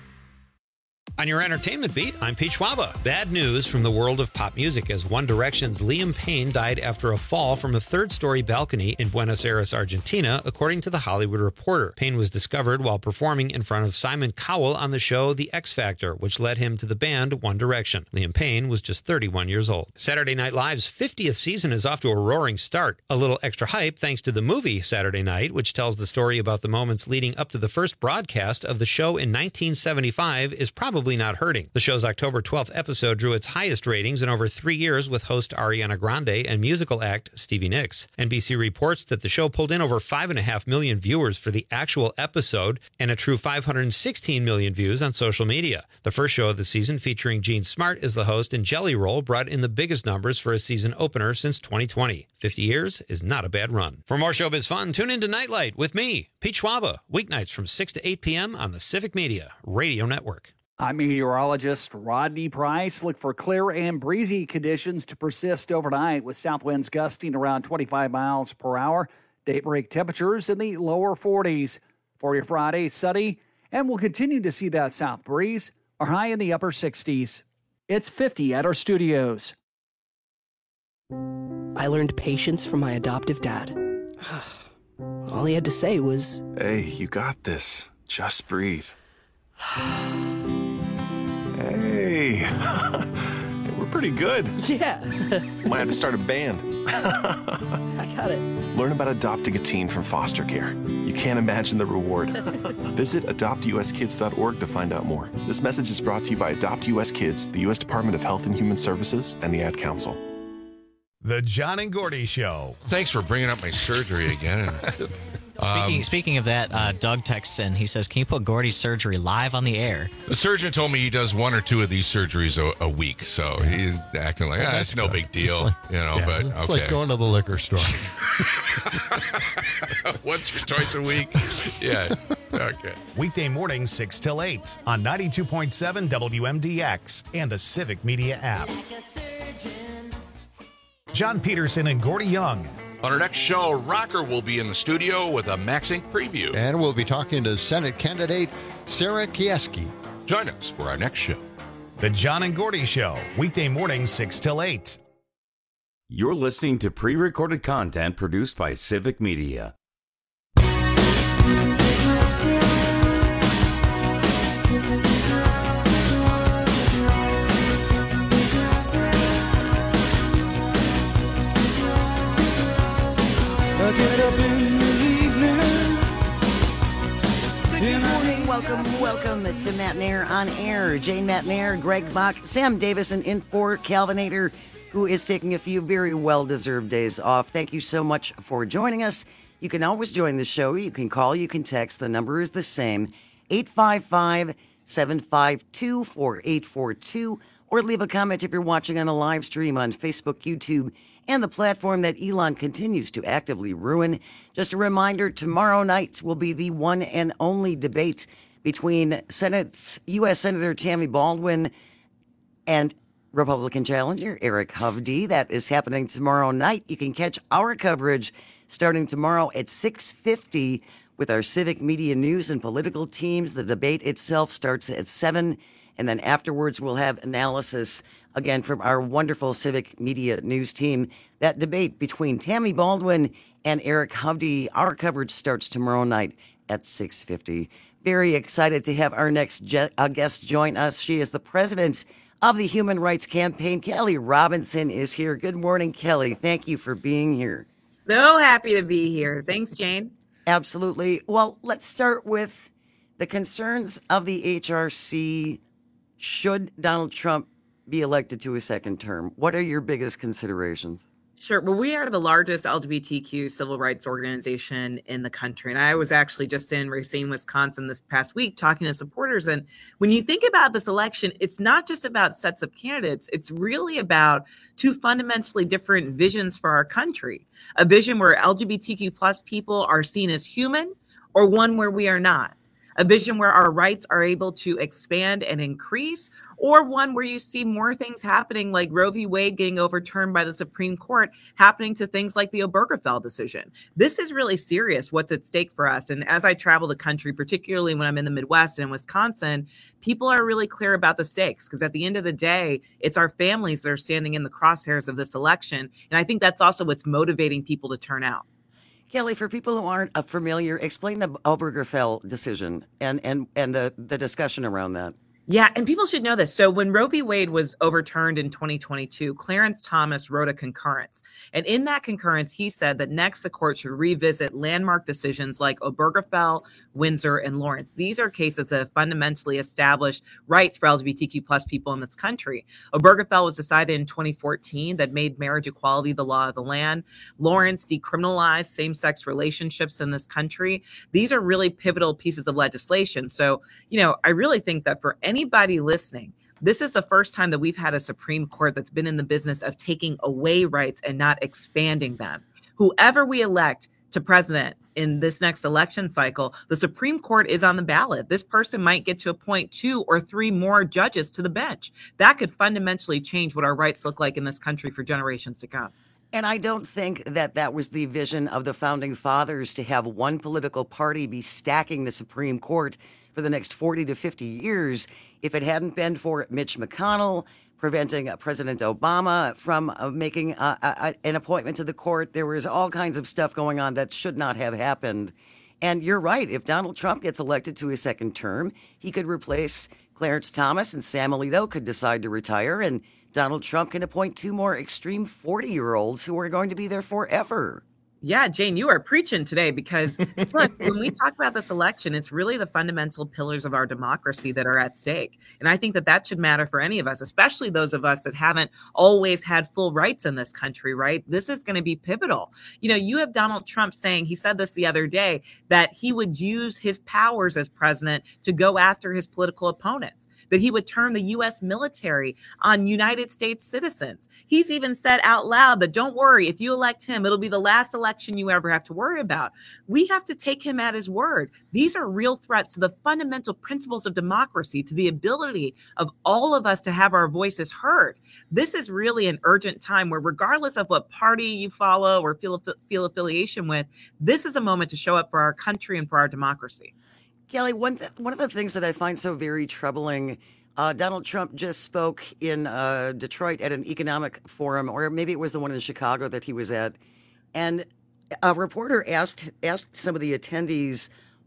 Speaker 3: On your entertainment beat, I'm Pete Schwaba. Bad news from the world of pop music as One Direction's Liam Payne died after a fall from a third-story balcony in Buenos Aires, Argentina, according to The Hollywood Reporter. Payne was discovered while performing in front of Simon Cowell on the show The X Factor, which led him to the band One Direction. Liam Payne was just 31 years old. Saturday Night Live's 50th season is off to a roaring start. A little extra hype thanks to the movie Saturday Night, which tells the story about the moments leading up to the first broadcast of the show in 1975, is probably not hurting. The show's October 12th episode drew its highest ratings in over 3 years with host Ariana Grande and musical act Stevie Nicks. NBC reports that the show pulled in over 5.5 million viewers for the actual episode and a true 516 million views on social media. The first show of the season, featuring Gene Smart as the host and Jelly Roll, brought in the biggest numbers for a season opener since 2020. 50 years is not a bad run. For more showbiz fun, tune in to Nightlight with me, Pete Schwaba, weeknights from 6 to 8 p.m. on the Civic Media Radio Network.
Speaker 14: I'm meteorologist Rodney Price. Look for clear and breezy conditions to persist overnight with south winds gusting around 25 miles per hour. Daybreak temperatures in the lower 40s. For your Friday, sunny, and we'll continue to see that south breeze. Our high in the upper 60s. It's 50 at our studios.
Speaker 9: I learned patience from my adoptive dad. All he had to say was,
Speaker 10: "Hey, you got this. Just breathe." Hey, we're pretty good.
Speaker 9: Yeah.
Speaker 10: Might have to start a band.
Speaker 9: I got it.
Speaker 10: Learn about adopting a teen from foster care. You can't imagine the reward. Visit adoptuskids.org to find out more. This message is brought to you by Adopt US Kids, the U.S. Department of Health and Human Services, and the Ad Council.
Speaker 1: The John and Gordy Show.
Speaker 11: Thanks for bringing up my surgery again.
Speaker 12: Speaking of that, Doug texts in. He says, "Can you put Gordy's surgery live on the air?"
Speaker 11: The surgeon told me he does 1 or 2 of these surgeries a week, so he's acting like, it's no big deal,
Speaker 13: like,
Speaker 11: but
Speaker 13: it's
Speaker 11: okay.
Speaker 13: like going to the liquor store.
Speaker 11: Once or twice a week. Yeah. Okay.
Speaker 1: Weekday morning, 6 till 8 on 92.7 WMDX and the Civic Media app. John Peterson and Gordy Young.
Speaker 11: On our next show, Rocker will be in the studio with a Max Inc. preview.
Speaker 13: And we'll be talking to Senate candidate Sarah Kieski.
Speaker 11: Join us for our next show.
Speaker 1: The John and Gordy Show, weekday morning, 6 till 8.
Speaker 15: You're listening to pre-recorded content produced by Civic Media.
Speaker 21: I get up in the evening.
Speaker 16: Good morning. Welcome to Matt Nair on Air. Jane Matt Nair, Greg Bach, Sam Davison in for Calvinator, who is taking a few very well-deserved days off. Thank you so much for joining us. You can always join the show. You can call, you can text. The number is the same, 855-752-4842, or leave a comment if you're watching on a live stream on Facebook, YouTube, and the platform that Elon continues to actively ruin. Just a reminder, tomorrow night will be the one and only debate between U.S. Senator Tammy Baldwin and Republican challenger Eric Hovde. That is happening tomorrow night. You can catch our coverage starting tomorrow at 6:50 with our civic media news and political teams. The debate itself starts at 7, and then afterwards we'll have analysis again from our wonderful civic media news team. That debate between Tammy Baldwin and Eric Hovde, our coverage starts tomorrow night at 6:50. Very excited to have our next guest join us. She is the president of the Human Rights Campaign. Kelly Robinson is here. Good morning, Kelly. Thank you for being here.
Speaker 4: So happy to be here. Thanks, Jane.
Speaker 16: Absolutely. Well, let's start with the concerns of the HRC. Should Donald Trump be elected to a second term? What are your biggest considerations?
Speaker 4: Sure. Well, we are the largest LGBTQ civil rights organization in the country. And I was actually just in Racine, Wisconsin this past week talking to supporters. And when you think about this election, it's not just about sets of candidates. It's really about two fundamentally different visions for our country. A vision where LGBTQ plus people are seen as human, or one where we are not. A vision where our rights are able to expand and increase, or one where you see more things happening like Roe v. Wade getting overturned by the Supreme Court, happening to things like the Obergefell decision. This is really serious, what's at stake for us. And as I travel the country, particularly when I'm in the Midwest and in Wisconsin, people are really clear about the stakes, because at the end of the day, it's our families that are standing in the crosshairs of this election. And I think that's also what's motivating people to turn out.
Speaker 16: Kelly, for people who aren't familiar, explain the Obergefell decision and the discussion around that.
Speaker 4: Yeah, and people should know this. So when Roe v. Wade was overturned in 2022, Clarence Thomas wrote a concurrence. And in that concurrence, he said that next the court should revisit landmark decisions like Obergefell, Windsor, and Lawrence. These are cases that have fundamentally established rights for LGBTQ plus people in this country. Obergefell was decided in 2014 that made marriage equality the law of the land. Lawrence decriminalized same-sex relationships in this country. These are really pivotal pieces of legislation. So, I really think that for anybody listening, this is the first time that we've had a Supreme Court that's been in the business of taking away rights and not expanding them. Whoever we elect to president in this next election cycle, the Supreme Court is on the ballot. This person might get to appoint 2 or 3 more judges to the bench. That could fundamentally change what our rights look like in this country for generations to come.
Speaker 16: And I don't think that was the vision of the founding fathers, to have one political party be stacking the Supreme Court for the next 40 to 50 years. If it hadn't been for Mitch McConnell preventing President Obama from making an appointment to the court, there was all kinds of stuff going on that should not have happened. And you're right. If Donald Trump gets elected to his second term, he could replace Clarence Thomas, and Sam Alito could decide to retire, and Donald Trump can appoint 2 more extreme 40-year-olds who are going to be there forever.
Speaker 4: Yeah, Jane, you are preaching today, because look, when we talk about this election, it's really the fundamental pillars of our democracy that are at stake. And I think that should matter for any of us, especially those of us that haven't always had full rights in this country, right? This is going to be pivotal. You have Donald Trump saying, he said this the other day, that he would use his powers as president to go after his political opponents, that he would turn the U.S. military on United States citizens. He's even said out loud that, don't worry, if you elect him, it'll be the last election you ever have to worry about. We have to take him at his word. These are real threats to the fundamental principles of democracy, to the ability of all of us to have our voices heard. This is really an urgent time where, regardless of what party you follow or feel affiliation with, this is a moment to show up for our country and for our democracy.
Speaker 16: Kelly, one of the things that I find so very troubling, Donald Trump just spoke in Detroit at an economic forum, or maybe it was the one in Chicago that he was at, and a reporter asked some of the attendees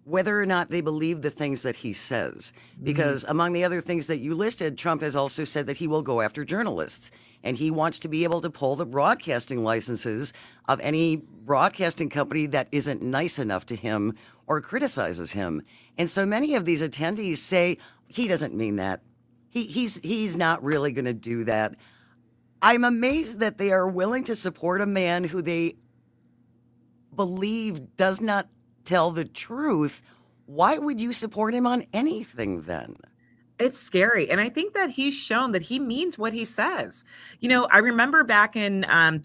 Speaker 16: whether or not they believe the things that he says. Because among the other things that you listed, Trump has also said that he will go after journalists. And he wants to be able to pull the broadcasting licenses of any broadcasting company that isn't nice enough to him or criticizes him. And so many of these attendees say, he doesn't mean that. He's not really going to do that. I'm amazed that they are willing to support a man who they believe does not tell the truth. Why would you support him on anything then?
Speaker 4: It's scary. And I think that he's shown that he means what he says. You know, I remember back in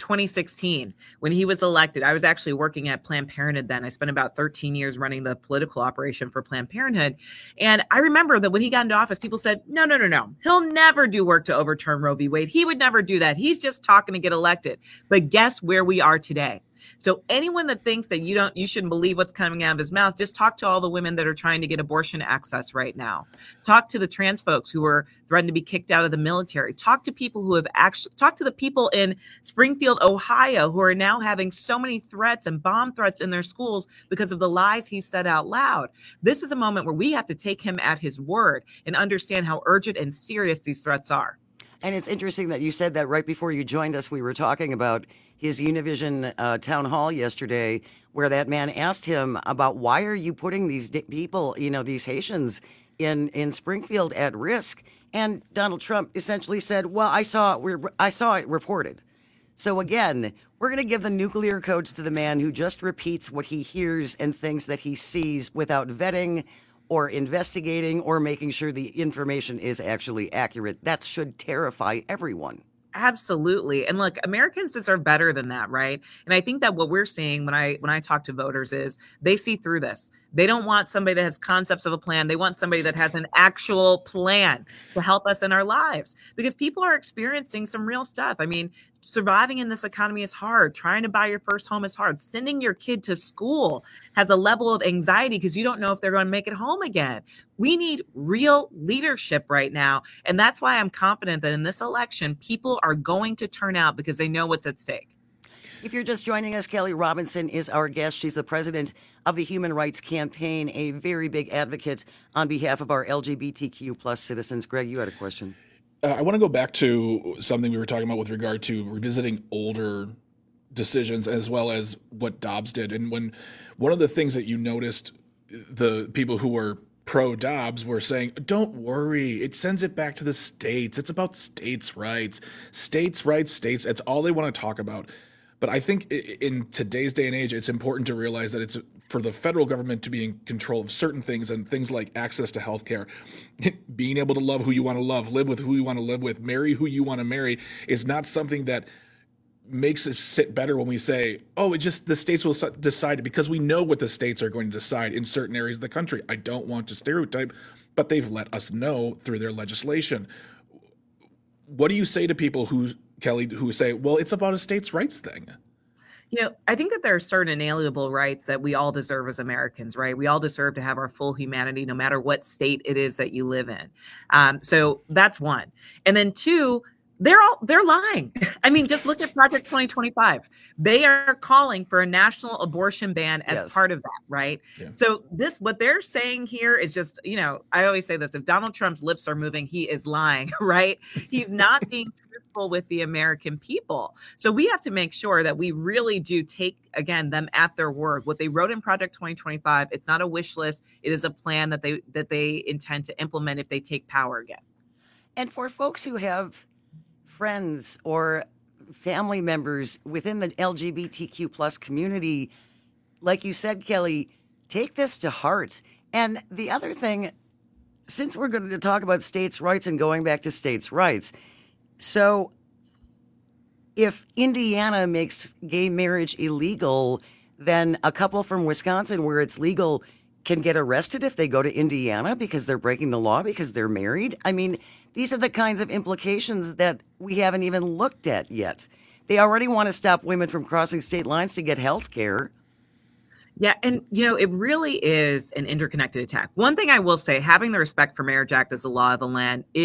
Speaker 4: 2016 when he was elected, I was actually working at Planned Parenthood then. I spent about 13 years running the political operation for Planned Parenthood. And I remember that when he got into office, people said, no. He'll never do work to overturn Roe v. Wade. He would never do that. He's just talking to get elected. But guess where we are today? So anyone that thinks that you shouldn't believe what's coming out of his mouth, just talk to all the women that are trying to get abortion access right now. Talk to the trans folks who are threatened to be kicked out of the military. Talk to people who have talk to the people in Springfield, Ohio, who are now having so many threats and bomb threats in their schools because of the lies he said out loud. This is a moment where we have to take him at his word and understand how urgent and serious these threats are.
Speaker 16: And it's interesting that you said that right before you joined us. We were talking about his Univision town hall yesterday, where that man asked him about why are you putting these people, these Haitians in Springfield at risk? And Donald Trump essentially said, well, I saw it reported. So again, we're going to give the nuclear codes to the man who just repeats what he hears and thinks that he sees without vetting or investigating or making sure the information is actually accurate. That should terrify everyone.
Speaker 4: Absolutely. And look, Americans deserve better than that, right? And I think that what we're seeing when I talk to voters is they see through this. They don't want somebody that has concepts of a plan. They want somebody that has an actual plan to help us in our lives, because people are experiencing some real stuff. I mean, surviving in this economy is hard. Trying to buy your first home is hard. Sending your kid to school has a level of anxiety because you don't know if they're going to make it home again. We need real leadership right now. And that's why I'm confident that in this election, people are going to turn out because they know what's at stake.
Speaker 16: If you're just joining us, Kelly Robinson is our guest. She's the president of the Human Rights Campaign, a very big advocate on behalf of our LGBTQ plus citizens. Greg, you had a question.
Speaker 7: I want to go back to something we were talking about with regard to revisiting older decisions as well as what Dobbs did. And when one of the things that you noticed, the people who were pro-Dobbs were saying, don't worry, it sends it back to the states. It's about states' rights. States' rights, states. It's all they want to talk about. But I think in today's day and age, it's important to realize that it's for the federal government to be in control of certain things, and things like access to health care, being able to love who you want to love, live with who you want to live with, marry who you want to marry, is not something that makes us sit better when we say, oh, it just the states will decide it, because we know what the states are going to decide in certain areas of the country. I don't want to stereotype, but they've let us know through their legislation. What do you say to people who, Kelly, who say, well, it's about a states' rights thing?
Speaker 4: You know, I think that there are certain inalienable rights that we all deserve as Americans, right? We all deserve to have our full humanity, no matter what state it is that you live in. So that's one. And then two, they're lying. I mean, just look at Project 2025. They are calling for a national abortion ban as part of that, right? Yeah. So what they're saying here is just, I always say this, if Donald Trump's lips are moving, he is lying, right? He's not being truthful with the American people. So we have to make sure that we really do take, again, them at their word. What they wrote in Project 2025, it's not a wish list. It is a plan that they intend to implement if they take power again.
Speaker 16: And for folks who have friends or family members within the LGBTQ plus community, like you said, Kelly, take this to heart. And the other thing, since we're going to talk about states' rights and going back to states' rights, so if Indiana makes gay marriage illegal, then a couple from Wisconsin where it's legal can get arrested if they go to Indiana because they're breaking the law because they're married. I mean, these are the kinds of implications that we haven't even looked at yet. They already want to stop women from crossing state lines to get health care.
Speaker 4: Yeah, and, it really is an interconnected attack. One thing I will say, having the Respect for Marriage Act as the law of the land is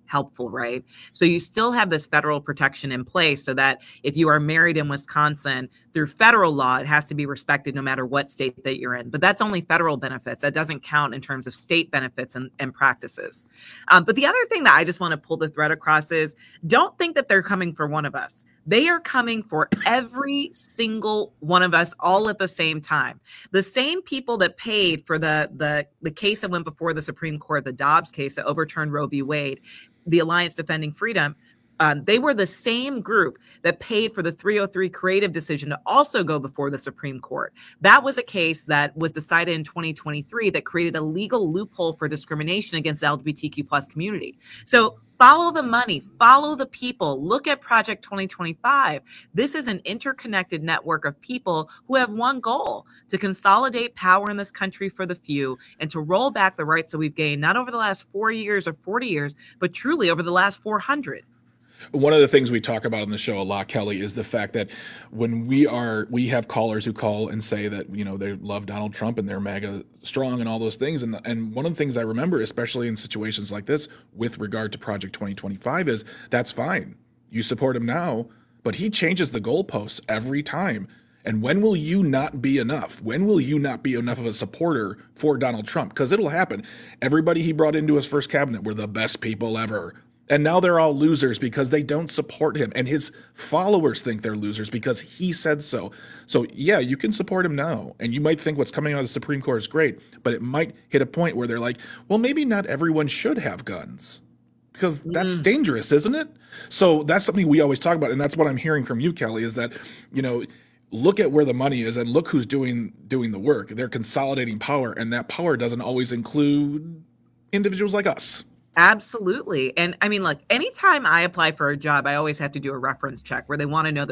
Speaker 4: helpful, right? So you still have this federal protection in place so that if you are married in Wisconsin through federal law, it has to be respected no matter what state that you're in. But that's only federal benefits. That doesn't count in terms of state benefits and practices. But the other thing that I just want to pull the thread across is don't think that they're coming for one of us. They are coming for every single one of us all at the same time. The same people that paid for the case that went before the Supreme Court, the Dobbs case that overturned Roe v. Wade, the Alliance Defending Freedom, they were the same group that paid for the 303 creative decision to also go before the Supreme Court. That was a case that was decided in 2023 that created a legal loophole for discrimination against the LGBTQ plus community. So follow the money, follow the people, look at Project 2025. This is an interconnected network of people who have one goal: to consolidate power in this country for the few and to roll back the rights that we've gained, not over the last 4 years or 40 years, but truly over the last 400.
Speaker 7: One of the things we talk about on the show a lot, Kelly, is the fact that when we have callers who call and say that, you know, they love Donald Trump and they're MAGA strong and all those things. And one of the things I remember, especially in situations like this with regard to Project 2025, is that's fine. You support him now, but he changes the goalposts every time. And when will you not be enough? When will you not be enough of a supporter for Donald Trump? Because it'll happen. Everybody he brought into his first cabinet were the best people ever. And now they're all losers because they don't support him. And his followers think they're losers because he said so. So, yeah, you can support him now. And you might think what's coming out of the Supreme Court is great. But it might hit a point where they're like, well, maybe not everyone should have guns. Because that's dangerous, isn't it? So that's something we always talk about. And that's what I'm hearing from you, Kelly, is that, you know, look at where the money is and look who's doing the work. They're consolidating power. And that power doesn't always include individuals like us.
Speaker 4: Absolutely. And I mean, look, anytime I apply for a job, I always have to do a reference check where they want to know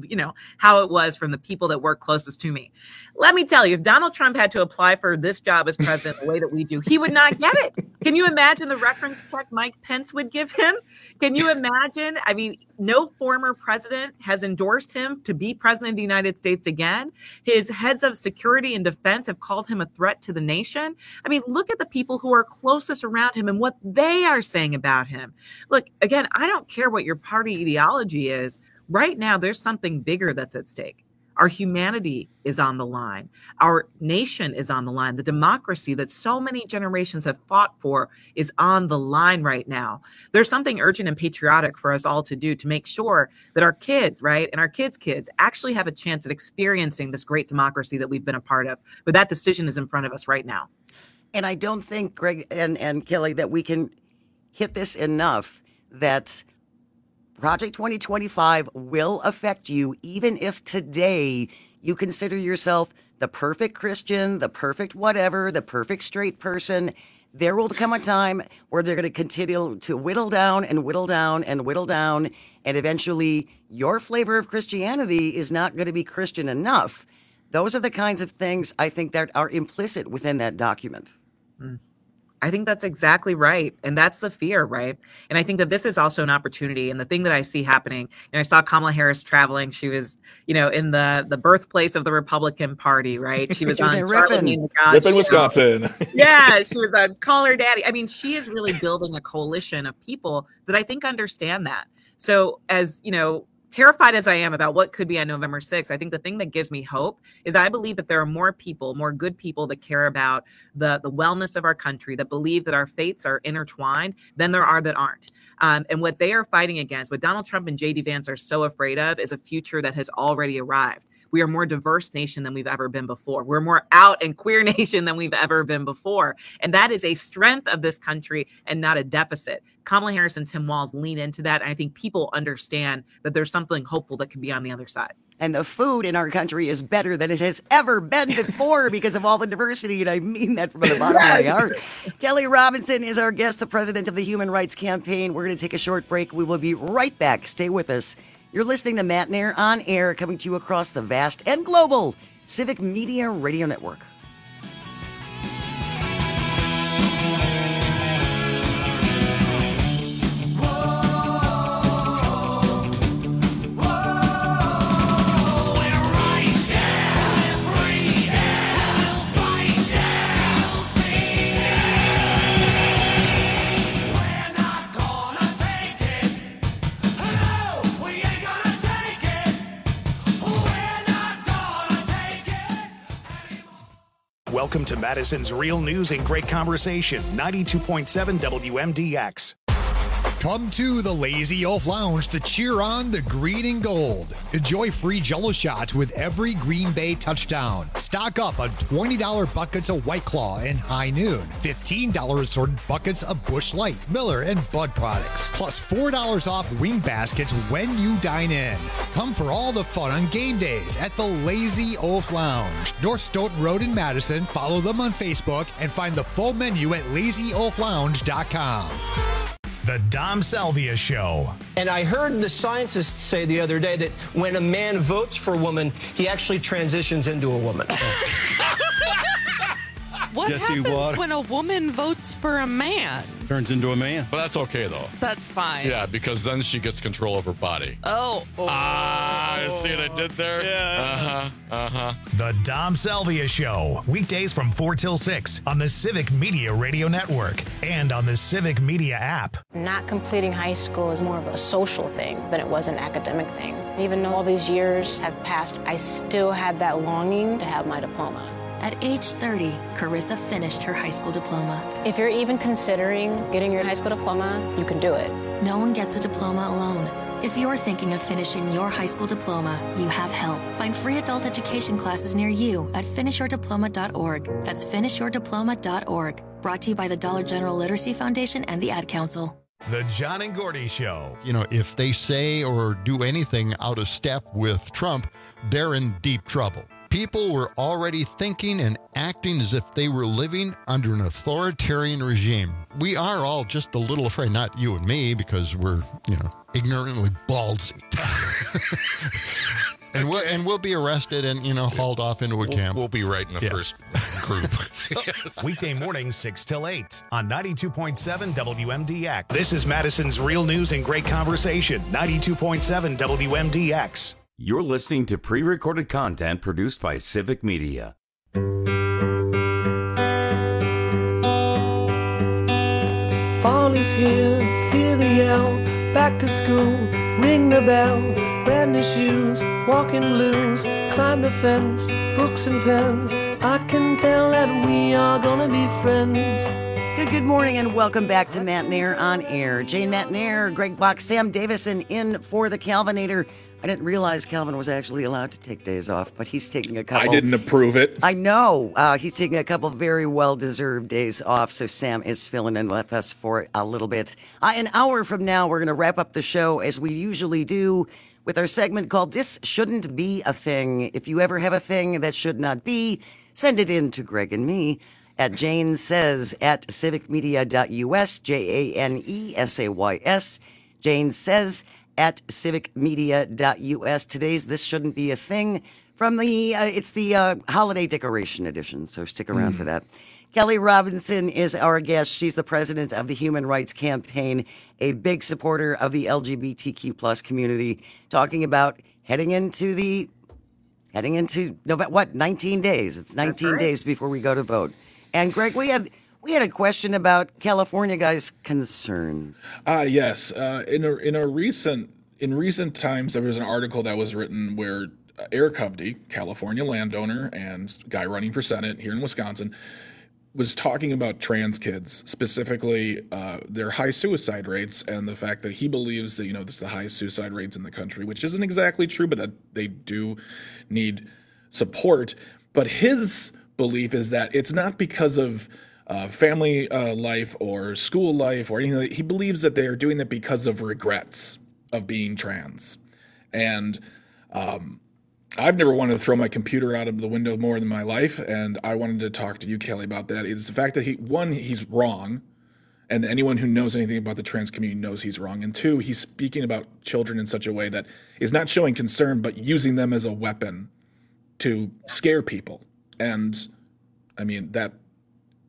Speaker 4: how it was from the people that work closest to me. Let me tell you, if Donald Trump had to apply for this job as president the way that we do, he would not get it. Can you imagine the reference check Mike Pence would give him? Can you imagine? I mean, no former president has endorsed him to be president of the United States again. His heads of security and defense have called him a threat to the nation. I mean, look at the people who are closest around him and what they are saying about him. Look, again, I don't care what your party ideology is. Right now, there's something bigger that's at stake. Our humanity is on the line. Our nation is on the line. The democracy that so many generations have fought for is on the line right now. There's something urgent and patriotic for us all to do to make sure that our kids, right, and our kids' kids actually have a chance at experiencing this great democracy that we've been a part of. But that decision is in front of us right now.
Speaker 16: And I don't think, Greg and Kelly, that we can hit this enough that Project 2025 will affect you, even if today you consider yourself the perfect Christian, the perfect whatever, the perfect straight person. There will come a time where they're going to continue to whittle down and whittle down and whittle down, and eventually your flavor of Christianity is not going to be Christian enough. Those are the kinds of things I think that are implicit within that document.
Speaker 4: I think that's exactly right. And that's the fear, right? And I think that this is also an opportunity. And the thing that I see happening, and I saw Kamala Harris traveling. She was, in the birthplace of the Republican Party, right? She was on
Speaker 7: Ripon, Wisconsin.
Speaker 4: Yeah, she was on Call Her Daddy. I mean, she is really building a coalition of people that I think understand that. So as, terrified as I am about what could be on November 6th, I think the thing that gives me hope is I believe that there are more people, more good people that care about the wellness of our country, that believe that our fates are intertwined than there are that aren't. And what they are fighting against, what Donald Trump and J.D. Vance are so afraid of, is a future that has already arrived. We are a more diverse nation than we've ever been before. We're a more out and queer nation than we've ever been before. And that is a strength of this country and not a deficit. Kamala Harris and Tim Walz lean into that. And I think people understand that there's something hopeful that can be on the other side.
Speaker 16: And the food in our country is better than it has ever been before because of all the diversity. And I mean that from the bottom of my heart. Kelly Robinson is our guest, the president of the Human Rights Campaign. We're going to take a short break. We will be right back. Stay with us. You're listening to Matt Nair on Air, coming to you across the vast and global Civic Media Radio Network.
Speaker 1: Welcome to Madison's Real News and Great Conversation, 92.7 WMDX.
Speaker 19: Come to the Lazy Oaf Lounge to cheer on the green and gold. Enjoy free Jell-O shots with every Green Bay touchdown. Stock up on $20 buckets of White Claw and High Noon. $15 assorted buckets of Busch Light, Miller, and Bud products. Plus $4 off wing baskets when you dine in. Come for all the fun on game days at the Lazy Oaf Lounge. North Stoughton Road in Madison. Follow them on Facebook and find the full menu at lazyoaflounge.com.
Speaker 1: The Dom Salvia Show.
Speaker 20: And I heard the scientists say the other day that when a man votes for a woman, he actually transitions into a woman.
Speaker 22: What happens when a woman votes for a man?
Speaker 23: Turns into a man.
Speaker 24: But that's okay, though.
Speaker 22: That's fine.
Speaker 24: Yeah, because then she gets control of her body.
Speaker 22: Oh.
Speaker 24: You see what I did there?
Speaker 22: Yeah.
Speaker 1: The Dom Salvia Show. Weekdays from 4 till 6 on the Civic Media Radio Network and on the Civic Media app.
Speaker 25: Not completing high school is more of a social thing than it was an academic thing. Even though all these years have passed, I still had that longing to have my diploma.
Speaker 26: At age 30, Carissa finished her high school diploma.
Speaker 25: If you're even considering getting your high school diploma, you can do it.
Speaker 26: No one gets a diploma alone. If you're thinking of finishing your high school diploma, you have help. Find free adult education classes near you at finishyourdiploma.org. That's finishyourdiploma.org. Brought to you by the Dollar General Literacy Foundation and the Ad Council.
Speaker 1: The John and Gordy Show.
Speaker 13: You know, if they say or do anything out of step with Trump, they're in deep trouble. People were already thinking and acting as if they were living under an authoritarian regime. We are all just a little afraid, not you and me, because we're, ignorantly ballsy. And we'll be arrested and, hauled off into a camp.
Speaker 11: We'll be right in the first group.
Speaker 1: Weekday mornings, 6 till 8 on 92.7 WMDX. This is Madison's Real News and Great Conversation, 92.7 WMDX.
Speaker 15: You're listening to pre-recorded content produced by Civic Media.
Speaker 21: Fall is here, hear the yell, back to school, ring the bell, brand new shoes, walking blues, climb the fence, books and pens, I can tell that we are gonna be friends.
Speaker 16: Good morning and welcome back to Matt Nair on Air. Jane Matt Nair, Greg Bach, Sam Davison in for the Calvinator. I didn't realize Calvin was actually allowed to take days off, but he's taking a couple.
Speaker 7: I didn't approve it.
Speaker 16: I know. He's taking a couple very well-deserved days off, so Sam is filling in with us for a little bit. An hour from now, we're going to wrap up the show as we usually do with our segment called This Shouldn't Be a Thing. If you ever have a thing that should not be, send it in to Greg and me at Jane Says at civicmedia.us, JANESAYS. Jane Says at civicmedia.us. Today's This Shouldn't Be a Thing from it's the holiday decoration edition, so stick around for that. Kelly Robinson is our guest. She's the president of the Human Rights Campaign, a big supporter of the LGBTQ plus community, talking about heading into 19 days. It's 19 days before we go to vote. And Greg, we had a question about California guys' concerns.
Speaker 7: Yes. In recent times, there was an article that was written where Eric Hovde, California landowner and guy running for Senate here in Wisconsin, was talking about trans kids, specifically their high suicide rates, and the fact that he believes that this is the highest suicide rates in the country, which isn't exactly true, but that they do need support. But his belief is that it's not because of family life or school life or anything. He believes that they are doing it because of regrets of being trans. And I've never wanted to throw my computer out of the window more than my life, and I wanted to talk to you, Kelly, about that. It's the fact that he's wrong, and anyone who knows anything about the trans community knows he's wrong. And two, he's speaking about children in such a way that is not showing concern, but using them as a weapon to scare people. And, I mean, that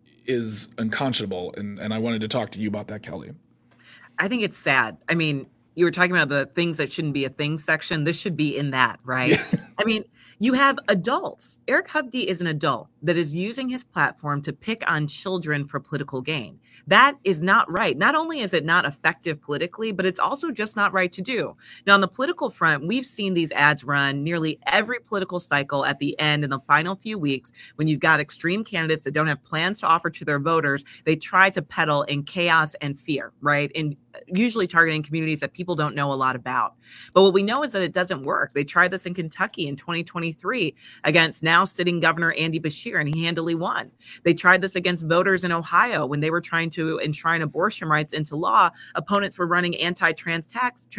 Speaker 7: is unconscionable, and I wanted to talk to you about that, Kelly.
Speaker 4: I think it's sad. I mean, you were talking about the things that shouldn't be a thing section. This should be in that, right? I mean, you have adults. Eric Hovde is an adult that is using his platform to pick on children for political gain. That is not right. Not only is it not effective politically, but it's also just not right to do. Now, on the political front, we've seen these ads run nearly every political cycle at the end in the final few weeks when you've got extreme candidates that don't have plans to offer to their voters. They try to peddle in chaos and fear, right? And usually targeting communities that people don't know a lot about. But what we know is that it doesn't work. They tried this in Kentucky in 2023 against now sitting Governor Andy Beshear, and he handily won. They tried this against voters in Ohio when they were trying to enshrine abortion rights into law. Opponents were running anti-trans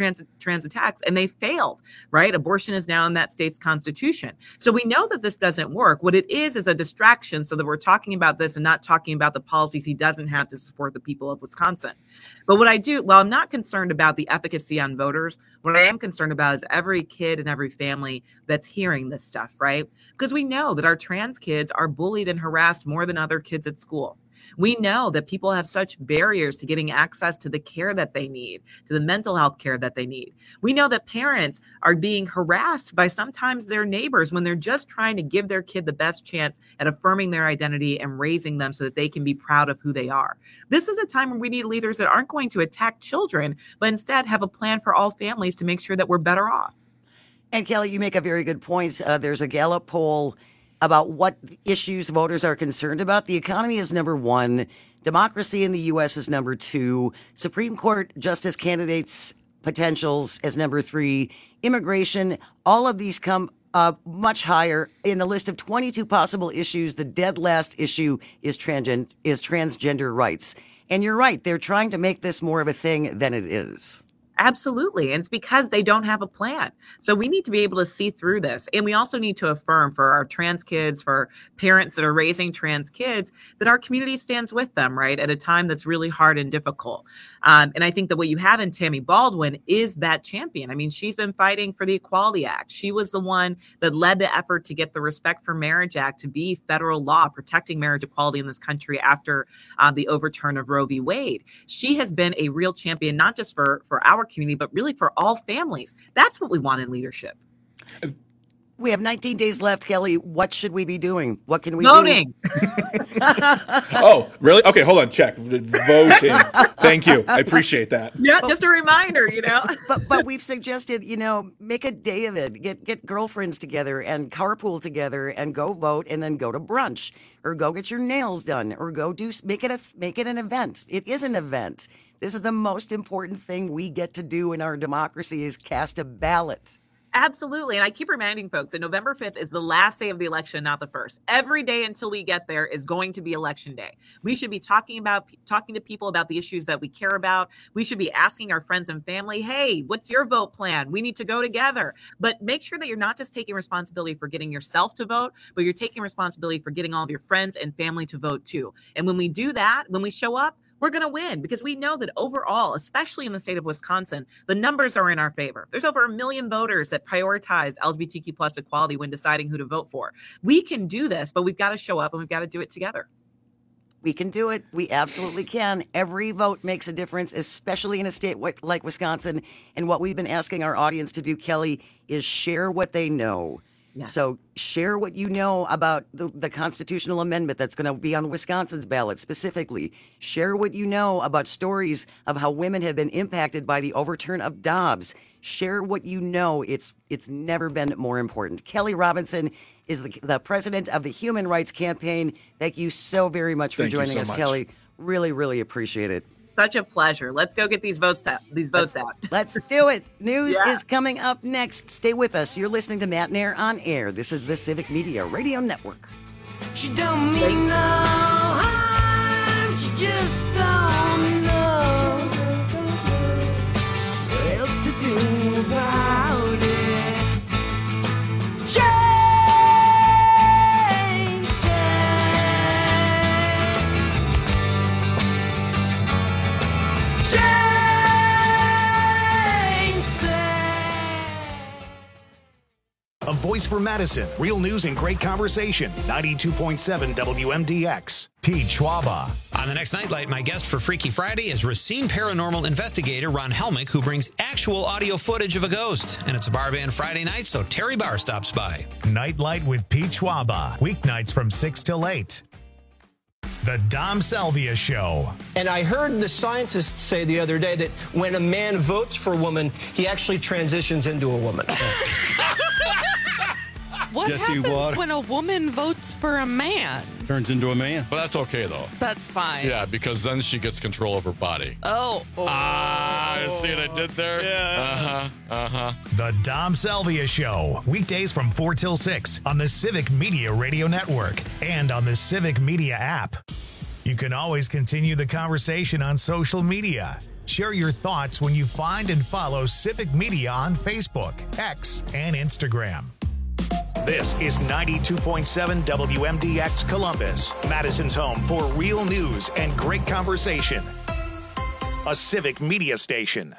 Speaker 4: attacks, and they failed, right? Abortion is now in that state's constitution. So we know that this doesn't work. What it is a distraction so that we're talking about this and not talking about the policies he doesn't have to support the people of Wisconsin. But what I do, well, I'm not concerned about the efficacy on voters. What I am concerned about is every kid and every family that's hearing this stuff, right? Because we know that our trans kids are bullied and harassed more than other kids at school. We know that people have such barriers to getting access to the care that they need, to the mental health care that they need. We know that parents are being harassed by sometimes their neighbors when they're just trying to give their kid the best chance at affirming their identity and raising them so that they can be proud of who they are. This is a time where we need leaders that aren't going to attack children, but instead have a plan for all families to make sure that we're better off.
Speaker 16: And Kelly, you make a very good point. There's a Gallup poll about what issues voters are concerned about. The economy is number one. Democracy in the U.S. is number two. Supreme Court justice candidates potentials as number three. Immigration, all of these come much higher. In the list of 22 possible issues, the dead last issue is transgender rights. And you're right, they're trying to make this more of a thing than it is.
Speaker 4: Absolutely. And it's because they don't have a plan. So we need to be able to see through this. And we also need to affirm for our trans kids, for parents that are raising trans kids, that our community stands with them, right, at a time that's really hard and difficult. And I think that what you have in Tammy Baldwin is that champion. I mean, she's been fighting for the Equality Act. She was the one that led the effort to get the Respect for Marriage Act to be federal law, protecting marriage equality in this country after the overturn of Roe v. Wade. She has been a real champion, not just for our community, but really for all families. That's what we want in leadership.
Speaker 16: We have 19 days left, Kelly. What should we be doing? What can we
Speaker 4: Voting.
Speaker 16: do?
Speaker 7: Oh, really? Okay, hold on. Check. Voting. Thank you. I appreciate that.
Speaker 4: Yeah, just a reminder,
Speaker 16: But we've suggested, make a day of it. Get girlfriends together and carpool together and go vote and then go to brunch or go get your nails done or go make it an event. It is an event. This is the most important thing we get to do in our democracy is cast a ballot.
Speaker 4: Absolutely. And I keep reminding folks that November 5th is the last day of the election, not the first. Every day until we get there is going to be election day. We should be talking to people about the issues that we care about. We should be asking our friends and family, hey, what's your vote plan? We need to go together. But make sure that you're not just taking responsibility for getting yourself to vote, but you're taking responsibility for getting all of your friends and family to vote too. And when we do that, when we show up, we're going to win because we know that overall, especially in the state of Wisconsin, the numbers are in our favor. There's over 1 million voters that prioritize LGBTQ plus equality when deciding who to vote for. We can do this, but we've got to show up and we've got to do it together.
Speaker 16: We can do it. We absolutely can. Every vote makes a difference, especially in a state like Wisconsin. And what we've been asking our audience to do, Kelly, is share what they know. Yeah. So share what you know about the constitutional amendment that's going to be on Wisconsin's ballot specifically. Share what you know about stories of how women have been impacted by the overturn of Dobbs. Share what you know. It's never been more important. Kelly Robinson is the president of the Human Rights Campaign. Thank you so very much for joining us, Kelly. Really, really appreciate it.
Speaker 4: Such a pleasure. Let's go get these votes out.
Speaker 16: Let's do it. News is coming up next. Stay with us. You're listening to Matt Nair on Air. This is the Civic Media Radio Network.
Speaker 21: She don't mean no harm. She just don't know what else to do about it.
Speaker 1: A voice voice for Madison. Real news and great conversation. 92.7 WMDX. Pete Schwaba.
Speaker 3: On the next Nightlight, my guest for Freaky Friday is Racine paranormal investigator Ron Helmick, who brings actual audio footage of a ghost. And it's a bar band Friday night, so Terry Barr stops by.
Speaker 1: Nightlight with Pete Schwaba. Weeknights from 6 till 8. The Dom Salvia Show.
Speaker 20: And I heard the scientists say the other day that when a man votes for a woman, he actually transitions into a woman.
Speaker 22: What happens when a woman votes for a man?
Speaker 24: Turns into a man. But that's okay, though.
Speaker 22: That's fine.
Speaker 24: Yeah, because then she gets control of her body.
Speaker 22: Oh.
Speaker 24: You see what I did there?
Speaker 22: Yeah.
Speaker 1: The Dom Salvia Show. Weekdays from 4 till 6 on the Civic Media Radio Network and on the Civic Media app. You can always continue the conversation on social media. Share your thoughts when you find and follow Civic Media on Facebook, X, and Instagram. This is 92.7 WMDX Columbus, Madison's home for real news and great conversation. A Civic Media station.